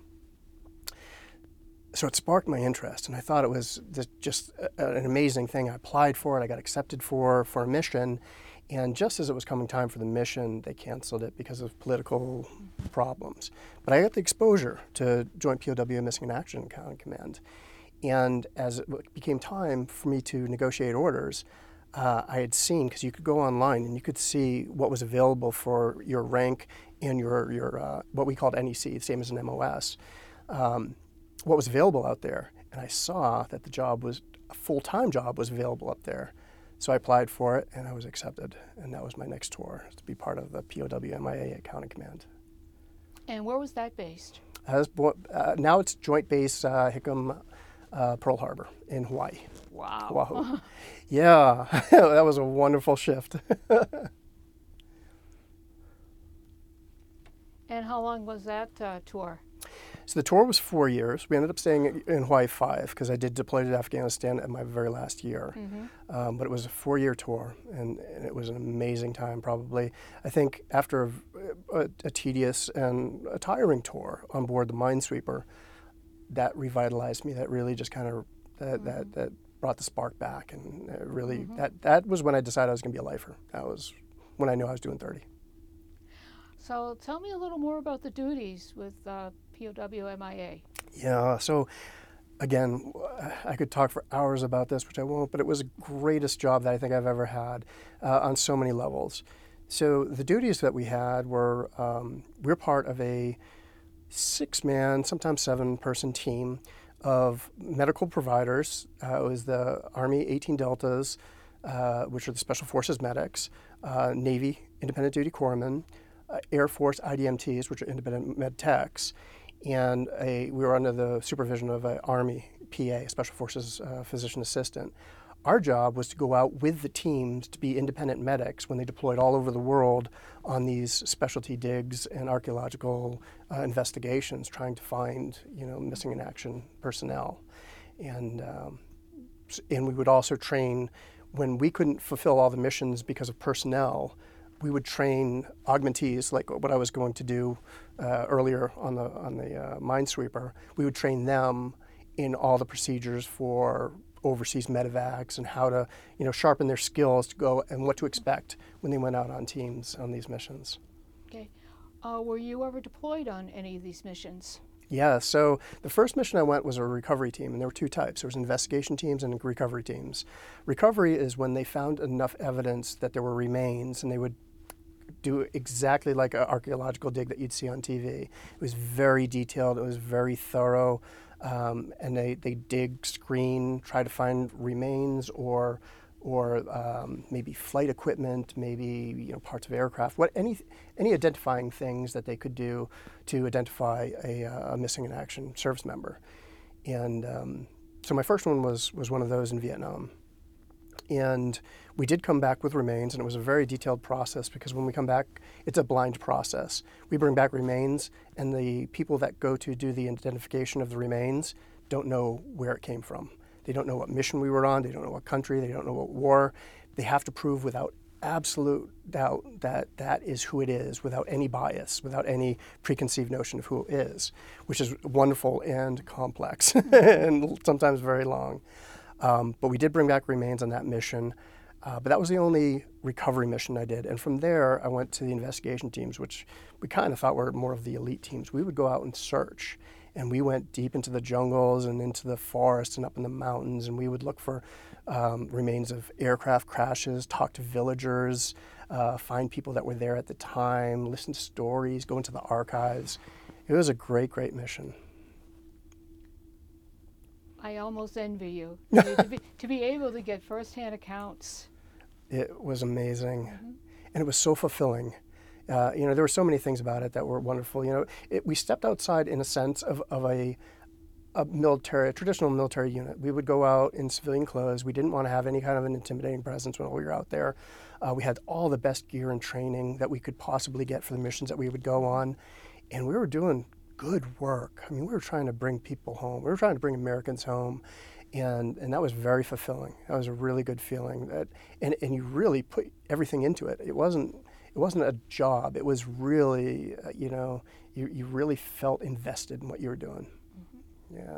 So it sparked my interest, and I thought it was just a, an amazing thing. I applied for it, I got accepted for, for a mission, and just as it was coming time for the mission, they canceled it because of political problems. But I got the exposure to Joint P O W Missing in Action Accounting Command, and as it became time for me to negotiate orders, uh, I had seen, because you could go online and you could see what was available for your rank and your, your uh, what we called N E C, the same as an M O S, um, what was available out there. And I saw that the job was, a full-time job was available up there. So I applied for it and I was accepted. And that was my next tour, to be part of the P O W M I A Accounting Command. And where was that based? As, uh, now it's Joint Base uh, Hickam, uh, Pearl Harbor in Hawaii. Wow. Oahu. Yeah, that was a wonderful shift. And how long was that uh, tour? So the tour was four years. We ended up staying in Hawaii five because I did deploy to Afghanistan at my very last year. Mm-hmm. Um, but it was a four-year tour, and, and it was an amazing time, probably. I think after a, a, a tedious and a tiring tour on board the Minesweeper, that revitalized me. That really just kind of, that, mm-hmm. that, that brought the spark back. And it really, mm-hmm. that, that was when I decided I was going to be a lifer. That was when I knew I was doing thirty. So tell me a little more about the duties with uh, P O W M I A. Yeah, so again, I could talk for hours about this, which I won't, but it was the greatest job that I think I've ever had uh, on so many levels. So the duties that we had were, um, we're part of a six-man, sometimes seven-person team of medical providers. Uh, it was the Army eighteen Deltas, uh, which are the Special Forces medics, uh, Navy independent duty corpsmen, Uh, Air Force I D M Ts, which are independent med techs, and a, we were under the supervision of an Army P A, Special Forces uh, physician assistant. Our job was to go out with the teams to be independent medics when they deployed all over the world on these specialty digs and archaeological uh, investigations, trying to find, you know, missing in action personnel. And, um, and we would also train, when we couldn't fulfill all the missions because of personnel, we would train augmentees, like what I was going to do uh, earlier on the on the uh, Minesweeper. We would train them in all the procedures for overseas medevacs and how to, you know, sharpen their skills to go and what to expect when they went out on teams on these missions. Okay. Uh, were you ever deployed on any of these missions? Yeah, so the first mission I went was a recovery team, and there were two types. There was investigation teams and recovery teams. Recovery is when they found enough evidence that there were remains, and they would do exactly like an archaeological dig that you'd see on T V. It was very detailed, it was very thorough, um, and they, they dig, screen, try to find remains or or um, maybe flight equipment, maybe, you know, parts of aircraft, what any any identifying things that they could do to identify a, a missing in action service member. And um, so my first one was was one of those in Vietnam. And we did come back with remains, and it was a very detailed process because when we come back, it's a blind process. We bring back remains, and the people that go to do the identification of the remains don't know where it came from. They don't know what mission we were on. They don't know what country. They don't know what war. They have to prove without absolute doubt that that is who it is, without any bias, without any preconceived notion of who it is, which is wonderful and complex and sometimes very long. Um, but we did bring back remains on that mission. Uh, but that was the only recovery mission I did. And from there, I went to the investigation teams, which we kind of thought were more of the elite teams. We would go out and search. And we went deep into the jungles and into the forests and up in the mountains. And we would look for um, remains of aircraft crashes, talk to villagers, uh, find people that were there at the time, listen to stories, go into the archives. It was a great, great mission. I almost envy you. I mean, to, be, to be able to get firsthand accounts. It was amazing. Mm-hmm. And it was so fulfilling. Uh, you know, there were so many things about it that were wonderful. You know, it, we stepped outside in a sense of, of a, a military, a traditional military unit. We would go out in civilian clothes. We didn't want to have any kind of an intimidating presence when we were out there. Uh, we had all the best gear and training that we could possibly get for the missions that we would go on. And we were doing good work. I mean, we were trying to bring people home. We were trying to bring Americans home. And, and that was very fulfilling. That was a really good feeling. That, and, and you really put everything into it. It wasn't, it wasn't a job. It was really, uh, you know, you, you really felt invested in what you were doing. Mm-hmm. Yeah.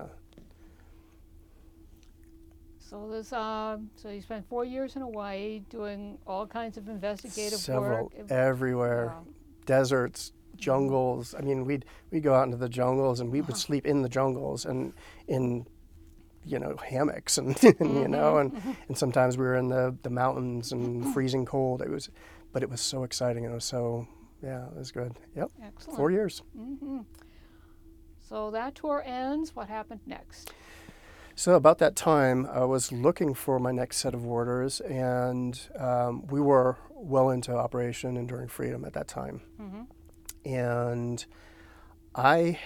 So there's, um, so you spent four years in Hawaii doing all kinds of investigative Several, work. everywhere. Wow. Deserts, jungles. I mean, we'd, we'd go out into the jungles and we would sleep in the jungles and in, you know, hammocks and, and mm-hmm. you know, and, and sometimes we were in the, the mountains and freezing cold. It was, but it was so exciting and it was so, yeah, it was good. Yep. Excellent. Four years. Mm-hmm. So that tour ends. What happened next? So about that time, I was looking for my next set of orders, and um, we were well into Operation Enduring Freedom at that time. Mm-hmm. And I,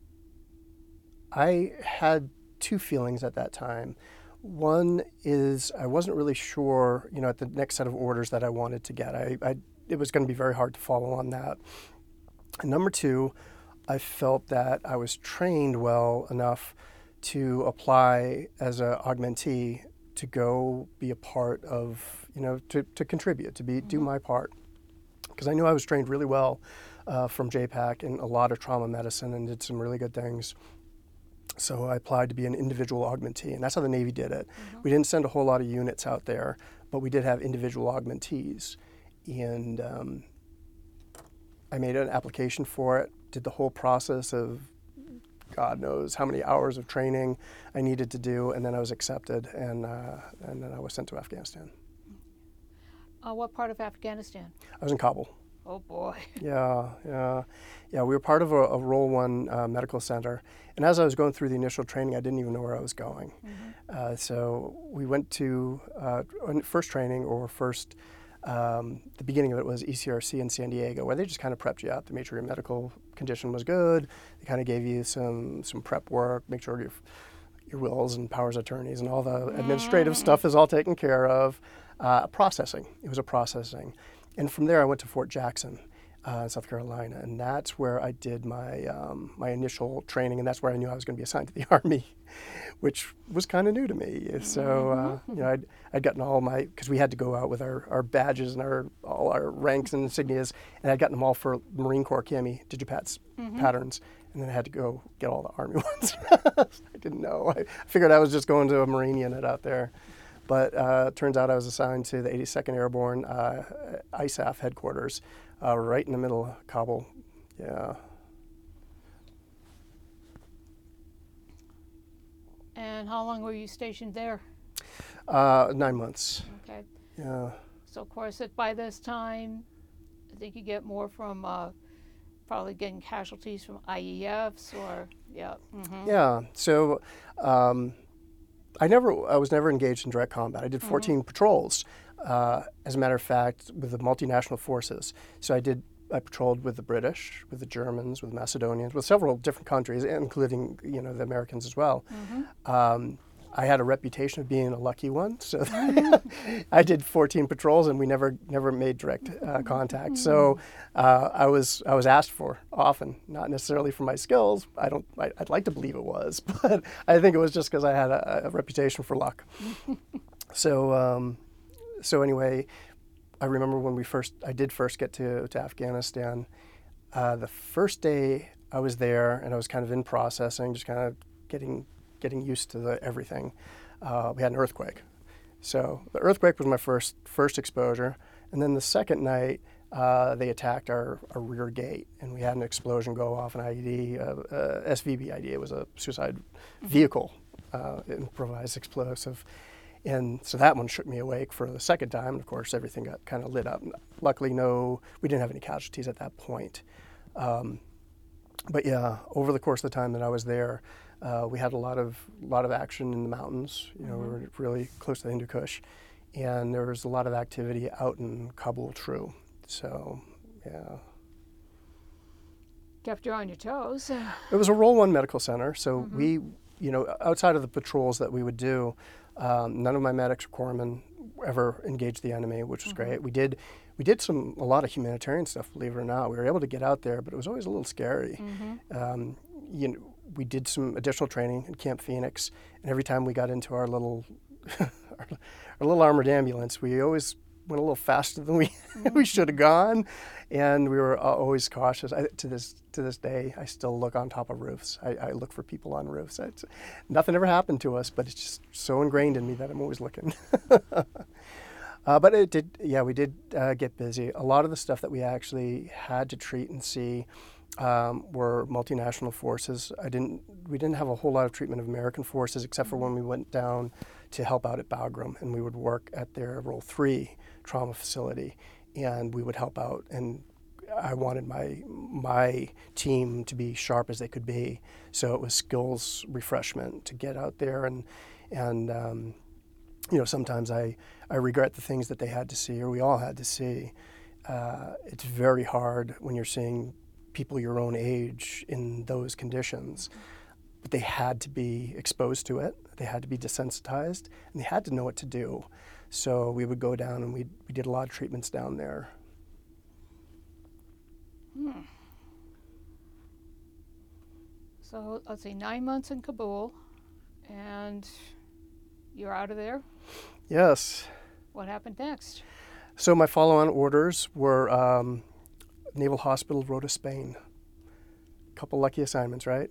I had two feelings at that time. One is I wasn't really sure, you know, at the next set of orders that I wanted to get. I, I it was going to be very hard to follow on that. And number two, I felt that I was trained well enough to apply as an augmentee to go be a part of, you know, to, to contribute, to be mm-hmm. do my part. Because I knew I was trained really well uh, from J PAC in a lot of trauma medicine and did some really good things. So I applied to be an individual augmentee, and that's how the Navy did it. Mm-hmm. We didn't send a whole lot of units out there, but we did have individual augmentees. And um, I made an application for it, did the whole process of God knows how many hours of training I needed to do, and then I was accepted, and uh, and then I was sent to Afghanistan. Uh, what part of Afghanistan? I was in Kabul. Oh boy. Yeah, yeah, yeah. We were part of a, a Role One uh, medical center, and as I was going through the initial training, I didn't even know where I was going. Mm-hmm. Uh, so we went to uh, first training or first. Um, the beginning of it was E C R C in San Diego, where they just kind of prepped you up to make sure your medical condition was good. They kind of gave you some some prep work, make sure your your wills and powers of attorneys and all the administrative mm. stuff is all taken care of. Uh, processing. It was a processing. And from there, I went to Fort Jackson, uh, in South Carolina, and that's where I did my um, my initial training, and that's where I knew I was going to be assigned to the Army, which was kind of new to me. So uh, you know, I'd, I'd gotten all my, because we had to go out with our, our badges and our all our ranks and insignias, and I'd gotten them all for Marine Corps Cami Digipats mm-hmm. patterns, and then I had to go get all the Army ones. I didn't know. I figured I was just going to a Marine unit out there. But uh, turns out I was assigned to the eighty-second Airborne uh, I S A F headquarters, uh, right in the middle of Kabul. Yeah. And how long were you stationed there? Uh, nine months. Okay. Yeah. So of course, at, by this time, I think you get more from uh, probably getting casualties from I E Fs or yeah. Mm-hmm. Yeah. So. Um, I never, I was never engaged in direct combat. I did fourteen mm-hmm. patrols, uh, as a matter of fact, with the multinational forces. So I did, I patrolled with the British, with the Germans, with Macedonians, with several different countries, including, you know, the Americans as well. Mm-hmm. Um, I had a reputation of being a lucky one, so I did fourteen patrols and we never never made direct uh, contact. So uh, I was I was asked for often, not necessarily for my skills. I don't. I, I'd like to believe it was, but I think it was just because I had a, a reputation for luck. so um, so anyway, I remember when we first I did first get to to Afghanistan. Uh, the first day I was there, and I was kind of in processing, just kind of getting. getting used to the everything. Uh, we had an earthquake. So the earthquake was my first first exposure. And then the second night, uh, they attacked our, our rear gate, and we had an explosion go off, an I E D, uh, uh, S V B I D. It was a suicide vehicle, uh, improvised explosive. And so that one shook me awake for the second time. And of course, everything got kind of lit up. Luckily, no, we didn't have any casualties at that point. Um, but yeah, over the course of the time that I was there, Uh, we had a lot of lot of action in the mountains. You know, mm-hmm. we were really close to the Hindu Kush, and there was a lot of activity out in Kabul True. So, yeah. Kept you on your toes. It was a Role One medical center, so mm-hmm. we, you know, outside of the patrols that we would do, um, none of my medics or corpsmen ever engaged the enemy, which was mm-hmm. great. We did, we did some a lot of humanitarian stuff. Believe it or not, we were able to get out there, but it was always a little scary. Mm-hmm. Um, you know. We did some additional training in Camp Phoenix, and every time we got into our little our, our little armored ambulance, we always went a little faster than we mm-hmm. we should have gone, and we were uh, always cautious. I, to this to this day, I still look on top of roofs. I, I look for people on roofs. It's, nothing ever happened to us, but it's just so ingrained in me that I'm always looking. uh, but it did, yeah, we did uh, get busy. A lot of the stuff that we actually had to treat and see. Um, were multinational forces. I didn't. We didn't have a whole lot of treatment of American forces, except for when we went down to help out at Bagram, and we would work at their Role Three trauma facility, and we would help out. And I wanted my my team to be sharp as they could be, so it was skills refreshment to get out there and and um, you know, sometimes I I regret the things that they had to see, or we all had to see. Uh, it's very hard when you're seeing people your own age in those conditions, but they had to be exposed to it, they had to be desensitized, and they had to know what to do. So we would go down and we we did a lot of treatments down there. Hmm. So let's see, nine months in Kabul, and you're out of there? Yes. What happened next? So my follow-on orders were um, Naval Hospital, Rota, Spain. Couple lucky assignments, right?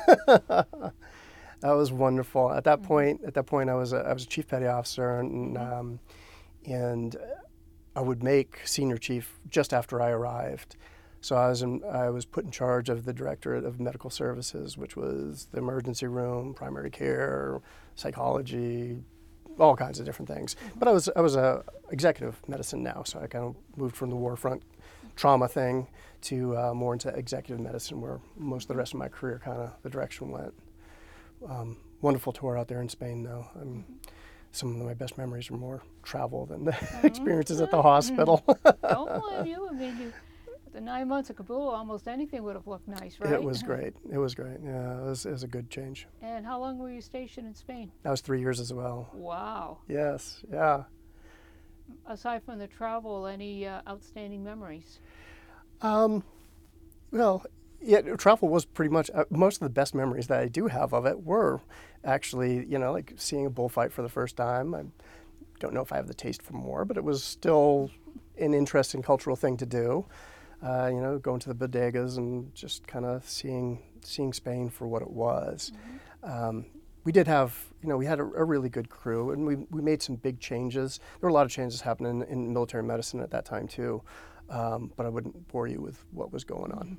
That was wonderful. At that mm-hmm. point, at that point, I was a, I was a chief petty officer, and mm-hmm. um, and I would make senior chief just after I arrived. So I was in, I was put in charge of the Directorate of Medical Services, which was the emergency room, primary care, psychology, all kinds of different things. Mm-hmm. But I was I was a executive medicine now, so I kind of moved from the war front trauma thing to uh, more into executive medicine, where most of the rest of my career kind of the direction went. Um, wonderful tour out there in Spain, though. Um, some of my best memories are more travel than the mm-hmm. experiences at the hospital. Don't blame you. I mean, you, the nine months of Kabul, almost anything would have looked nice, right? It was great. It was great. Yeah, it was, it was a good change. And how long were you stationed in Spain? That was three years as well. Wow. Yes, yeah. Aside from the travel, any uh, outstanding memories? Um, well, yeah, travel was pretty much, uh, most of the best memories that I do have of it were actually, you know, like seeing a bullfight for the first time. I don't know if I have the taste for more, but it was still an interesting cultural thing to do. Uh, you know, going to the bodegas and just kind of seeing seeing Spain for what it was. Mm-hmm. Um, we did have, you know, we had a, a really good crew, and we we made some big changes. There were a lot of changes happening in, in military medicine at that time too, um, but I wouldn't bore you with what was going on.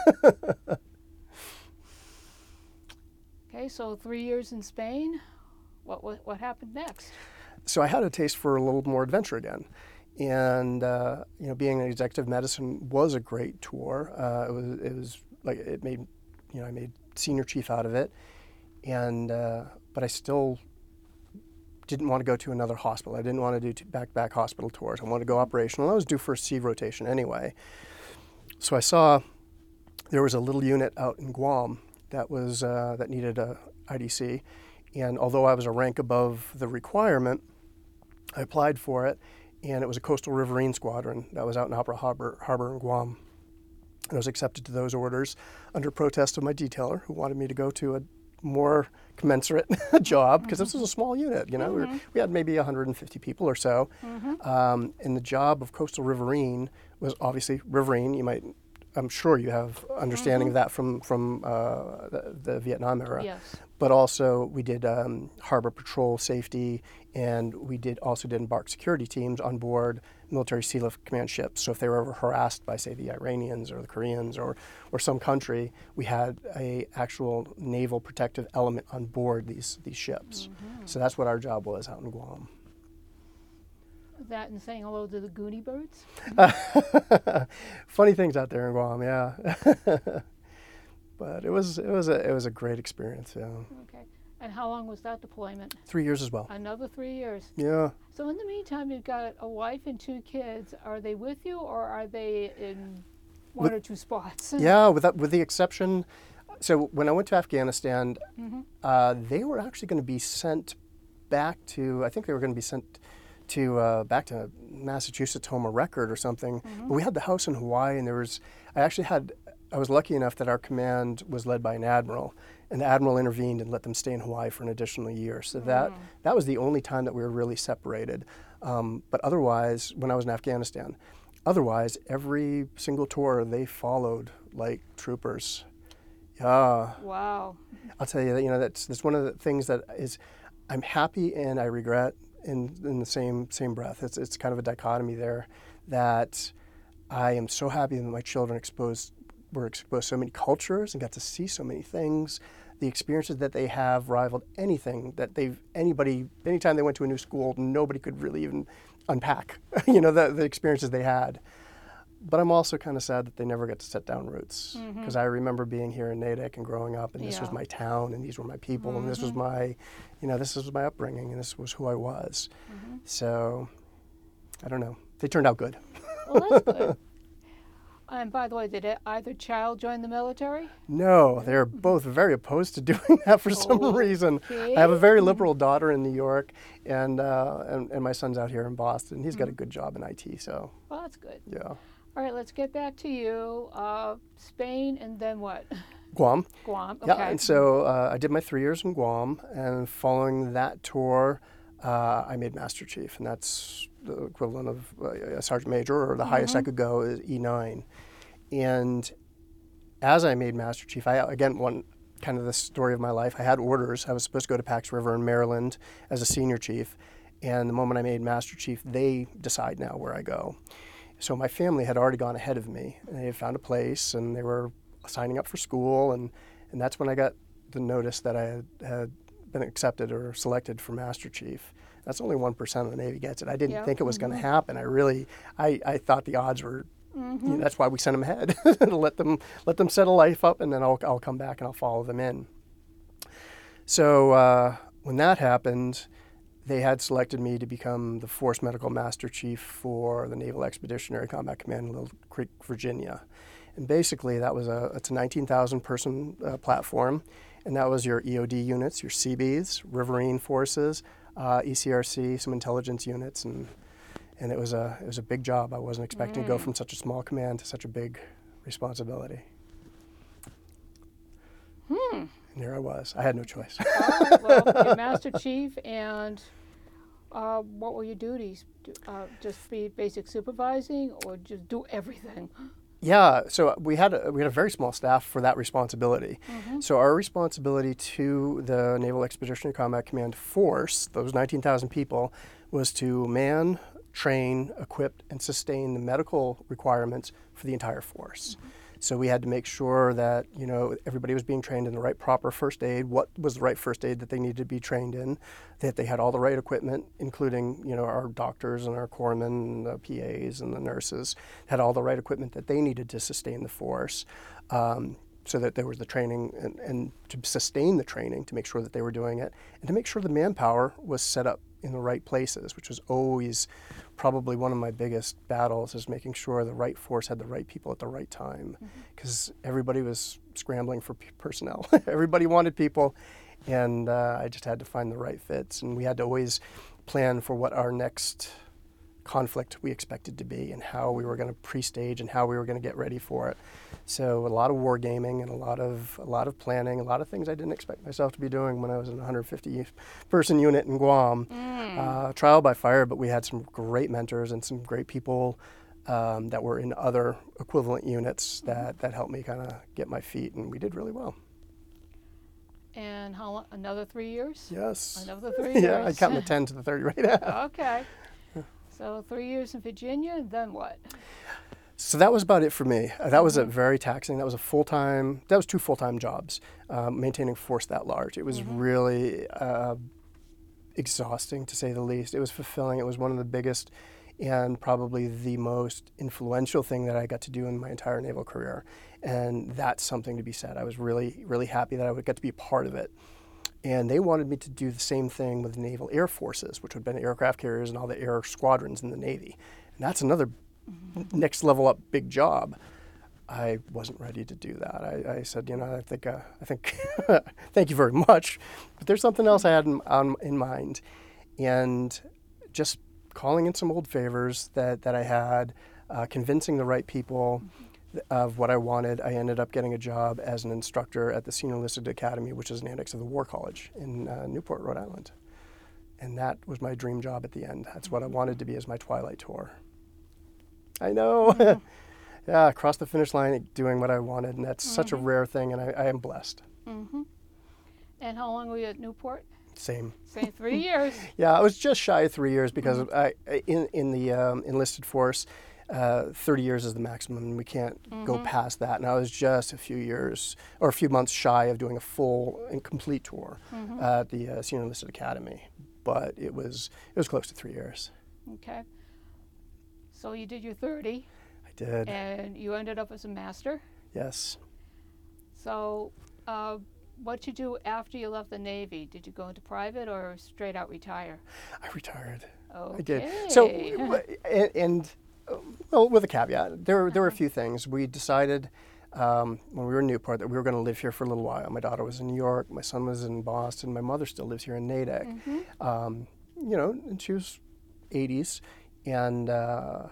Okay, so three years in Spain. What what what happened next? So I had a taste for a little more adventure again. And uh, you know, being in executive medicine was a great tour. Uh, it was, it was like it made, you know, I made senior chief out of it, and uh, but I still didn't want to go to another hospital. I didn't want to do back-to-back hospital tours. I wanted to go operational. I was due for a C rotation anyway. So I saw there was a little unit out in Guam that was uh, that needed a I D C, And although I was a rank above the requirement, I applied for it, and it was a coastal riverine squadron that was out in Apra Harbor, Harbor in Guam. And I was accepted to those orders under protest of my detailer, who wanted me to go to a more commensurate job, because this was a small unit. You know, Mm-hmm. we, were, we had maybe one hundred fifty people or so. Mm-hmm. Um, and the job of coastal riverine was obviously riverine. You might, I'm sure you have understanding Mm-hmm. of that from from uh, the, the Vietnam era. Yes. But also we did um, harbor patrol safety, and we did also did embark security teams on board military Sea Lift Command ships. So if they were ever harassed by, say, the Iranians or the Koreans or or some country, we had a actual naval protective element on board these these ships. Mm-hmm. So that's what our job was out in Guam. That and saying hello to the Goonie birds. Funny things out there in Guam, yeah. But it was it was a it was a great experience. Yeah, Okay. And how long was that deployment? three years as well. Another three years. Yeah. So in the meantime, you've got a wife and two kids. Are they with you, or are they in one With- or two spots? Yeah, with that, with the exception, so when I went to Afghanistan, Mm-hmm. uh, they were actually going to be sent back to, I think they were going to be sent to uh, back to Massachusetts Home of Record or something. Mm-hmm. But we had the house in Hawaii, and there was, I actually had, I was lucky enough that our command was led by an admiral, and the admiral intervened and let them stay in Hawaii for an additional year. So that that was the only time that we were really separated. Um, but otherwise, when I was in Afghanistan, otherwise every single tour they followed like troopers. Yeah, Wow. I'll tell you that, you know, that's that's one of the things that is, I'm happy and I regret in in the same same breath. It's it's kind of a dichotomy there, that I am so happy that my children exposed were exposed to so many cultures and got to see so many things. The experiences that they have rivaled anything that they've anybody anytime they went to a new school, nobody could really even unpack, you know, the the experiences they had. But I'm also kind of sad that they never got to set down roots, because I remember being here in Natick and growing up, and this was Yeah. my town, and these were my people, and this was my, you know, this was my upbringing, and this was who I was. So, I don't know. They turned out good. Well, that's good. And by the way, did it- either child join the military? No, they're both very opposed to doing that for some reason. I have a very liberal daughter in New York, and, uh, and and my son's out here in Boston. He's got a good job in I T, so Well, that's good. yeah. All right, let's get back to you. Uh, Spain, and then what? Guam. Guam. Okay. Yeah, and so uh, I did my three years in Guam, and following that tour, uh, I made Master Chief, and that's the equivalent of uh, a Sergeant Major, or the highest I could go is E nine. And as I made Master Chief, I again, one kind of the story of my life, I had orders. I was supposed to go to Pax River in Maryland as a senior chief, and the moment I made Master Chief, they decide now where I go. So my family had already gone ahead of me, and they had found a place, and they were signing up for school, and, and that's when I got the notice that I had, had been accepted or selected for Master Chief. That's only one percent of the Navy gets it. I didn't Yeah. think it was going to happen. I really, I, I thought the odds were, you know, that's why we sent them ahead, to let them, let them set a life up, and then I'll, I'll come back and I'll follow them in. So uh, when that happened, they had selected me to become the Force Medical Master Chief for the Naval Expeditionary Combat Command in Little Creek, Virginia. And basically that was a, it's a nineteen thousand person uh, platform, and that was your E O D units, your C Bs, Riverine Forces, uh, E C R C, some intelligence units, and and it was a it was a big job. I wasn't expecting to go from such a small command to such a big responsibility. Hmm. And here I was. I had no choice. All right, well, you're Master Chief, and uh, what were your duties? Do- Uh, just be basic supervising, or just do everything? Yeah, so we had a, we had a very small staff for that responsibility. So our responsibility to the Naval Expeditionary Combat Command force, those nineteen thousand people, was to man, train, equip, and sustain the medical requirements for the entire force. So we had to make sure that, you know, everybody was being trained in the right proper first aid, what was the right first aid that they needed to be trained in, that they had all the right equipment, including, you know, our doctors and our corpsmen and the P As and the nurses had all the right equipment that they needed to sustain the force, um, so that there was the training and, and to sustain the training, to make sure that they were doing it, and to make sure the manpower was set up in the right places, which was always probably one of my biggest battles, is making sure the right force had the right people at the right time, because mm-hmm. everybody was scrambling for p- personnel. Everybody wanted people, and uh, I just had to find the right fits, and we had to always plan for what our next conflict we expected to be and how we were going to pre-stage and how we were going to get ready for it. So a lot of wargaming and a lot of a lot of planning, a lot of things I didn't expect myself to be doing when I was in a one hundred fifty person unit in Guam. Mm. Uh, trial by fire, but we had some great mentors and some great people um, that were in other equivalent units that, that helped me kind of get my feet, and we did really well. And how long? Another three years? Yes. Another three years. Yeah, I count the ten to the thirty right now. Okay. So three years in Virginia, and then what? So that was about it for me. Uh, that mm-hmm. was a very taxing. That was a full-time. That was two full-time jobs, um, maintaining force that large. It was mm-hmm. really uh, exhausting, to say the least. It was fulfilling. It was one of the biggest and probably the most influential thing that I got to do in my entire naval career, and that's something to be said. I was really, really happy that I would get to be a part of it. And they wanted me to do the same thing with the Naval Air Forces, which would have been aircraft carriers and all the air squadrons in the Navy. And that's another mm-hmm. next level up big job. I wasn't ready to do that. I, I said, you know, I think, uh, I think, thank you very much, but there's something else I had in, um, in mind. And just calling in some old favors that, that I had, uh, convincing the right people mm-hmm. of what I wanted, I ended up getting a job as an instructor at the Senior Enlisted Academy, which is an annex of the War College in uh, Newport, Rhode Island. And that was my dream job at the end. That's what I wanted to be as my twilight tour. I know. Mm-hmm. Yeah, across the finish line doing what I wanted, and that's mm-hmm. such a rare thing, and I, I am blessed. Mm-hmm. And how long were you at Newport? Same. Same three years. Yeah, I was just shy of three years because mm-hmm. of, I, in, in the um, enlisted force, Uh, thirty years is the maximum, and we can't mm-hmm. go past that. And I was just a few years or a few months shy of doing a full and complete tour mm-hmm. at the uh, Senior Enlisted Academy, but it was it was close to three years. Okay. So you did your thirty. I did. And you ended up as a master. Yes. So, uh, what'd you do after you left the Navy? Did you go into private or straight out retire? I retired. Okay. I did. So, and. and Well, with a caveat, there were, there were a few things. We decided um, when we were in Newport that we were going to live here for a little while. My daughter was in New York, my son was in Boston, my mother still lives here in Natick. Mm-hmm. Um, you know, and she was eighties, and uh,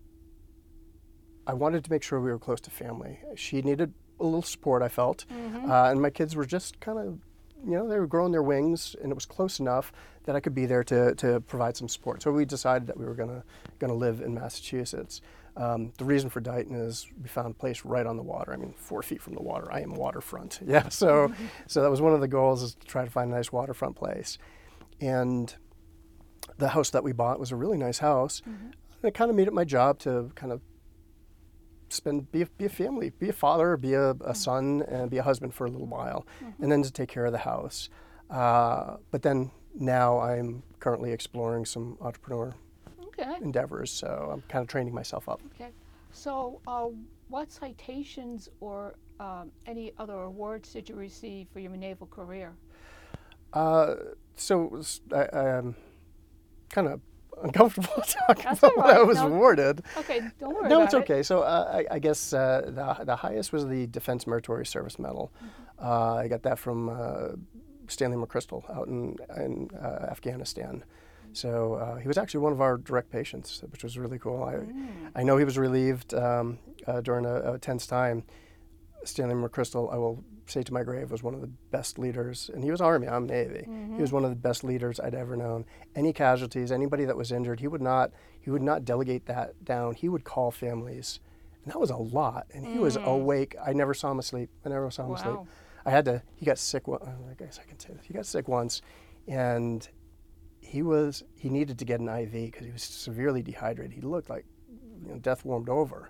I wanted to make sure we were close to family. She needed a little support, I felt, mm-hmm. uh, and my kids were just kind of, you know, they were growing their wings, and it was close enough that I could be there to, to provide some support. So we decided that we were gonna gonna live in Massachusetts. Um, the reason for Dighton is we found a place right on the water. I mean, four feet from the water. I am waterfront. Yeah, so mm-hmm. so that was one of the goals, is to try to find a nice waterfront place. And the house that we bought was a really nice house. Mm-hmm. It kind of made it my job to kind of spend, be a, be a family, be a father, be a, a mm-hmm. son, and be a husband for a little while, mm-hmm. and then to take care of the house. Uh, but then now I'm currently exploring some entrepreneur okay. endeavors, so I'm kind of training myself up. Okay. So uh, what citations or um, any other awards did you receive for your naval career? Uh, so I, I'm kind of uncomfortable talking That's about all what right. I was no, awarded. Okay, don't worry No, about it's it. okay. So uh, I, I guess uh, the, the highest was the Defense Meritorious Service Medal. Mm-hmm. uh, I got that from uh, Stanley McChrystal out in, in uh, Afghanistan. So uh, he was actually one of our direct patients, which was really cool. I, mm. I know he was relieved um, uh, during a, a tense time. Stanley McChrystal, I will say to my grave, was one of the best leaders. And he was Army, I'm Navy. Mm-hmm. He was one of the best leaders I'd ever known. Any casualties, anybody that was injured, he would not he would not delegate that down. He would call families. And that was a lot. And he mm. was awake. I never saw him asleep. I never saw him wow. asleep. I had to, he got sick, one, I guess I can say this. He got sick once, and he was, he needed to get an I V because he was severely dehydrated. He looked like, you know, death warmed over.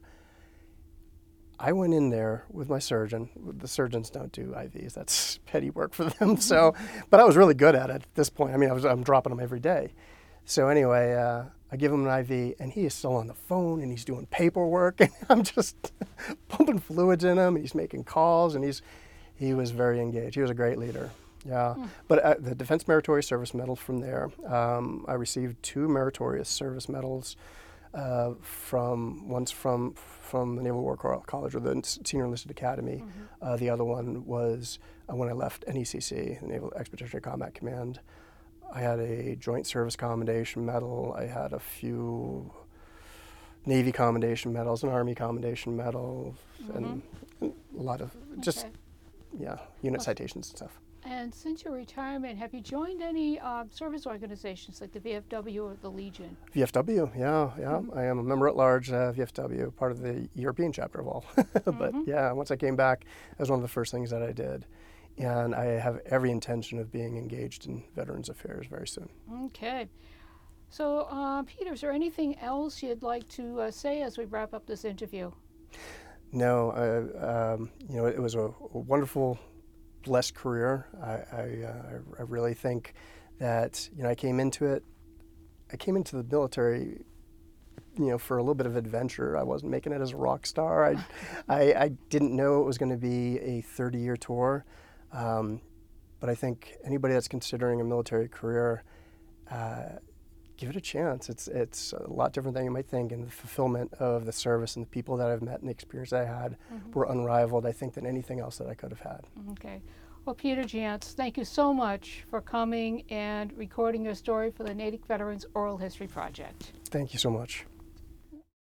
I went in there with my surgeon. The surgeons don't do I Vs. That's petty work for them. So, but I was really good at it at this point. I mean, I was, I'm dropping them every day. So anyway, uh, I give him an I V, and he is still on the phone, and he's doing paperwork, and I'm just pumping fluids in him, and he's making calls, and he's, he was very engaged. He was a great leader. Yeah, Hmm. but uh, the Defense Meritorious Service Medal from there. Um, I received two Meritorious Service Medals. Uh, from one's from from the Naval War College, or the Senior Enlisted Academy. Mm-hmm. Uh, the other one was uh, when I left N E C C, the Naval Expeditionary Combat Command. I had a Joint Service Commendation Medal. I had a few Navy Commendation Medals, an Army Commendation Medal, Mm-hmm. and, and a lot of just Okay. yeah unit Well, citations and stuff. And since your retirement, have you joined any uh, service organizations like the V F W or the Legion? V F W, yeah, yeah. Mhm. I am a member at large, uh, V F W, part of the European chapter of all. But Mhm. yeah, once I came back, that was one of the first things that I did. And I have every intention of being engaged in Veterans Affairs very soon. Okay. So, uh, Peter, is there anything else you'd like to uh, say as we wrap up this interview? No, I, um, you know, it was a, a wonderful, blessed career. I, I, uh, I really think that, you know, I came into it, I came into the military, you know, for a little bit of adventure. I wasn't making it as a rock star. I, I, I didn't know it was going to be a thirty-year tour. Um, but I think anybody that's considering a military career, uh, give it a chance. It's it's a lot different than you might think, and the fulfillment of the service and the people that I've met and the experience I had Mhm. were unrivaled, I think, than anything else that I could have had. Okay. Well, Peter Jantz, thank you so much for coming and recording your story for the Natick Veterans Oral History Project. Thank you so much.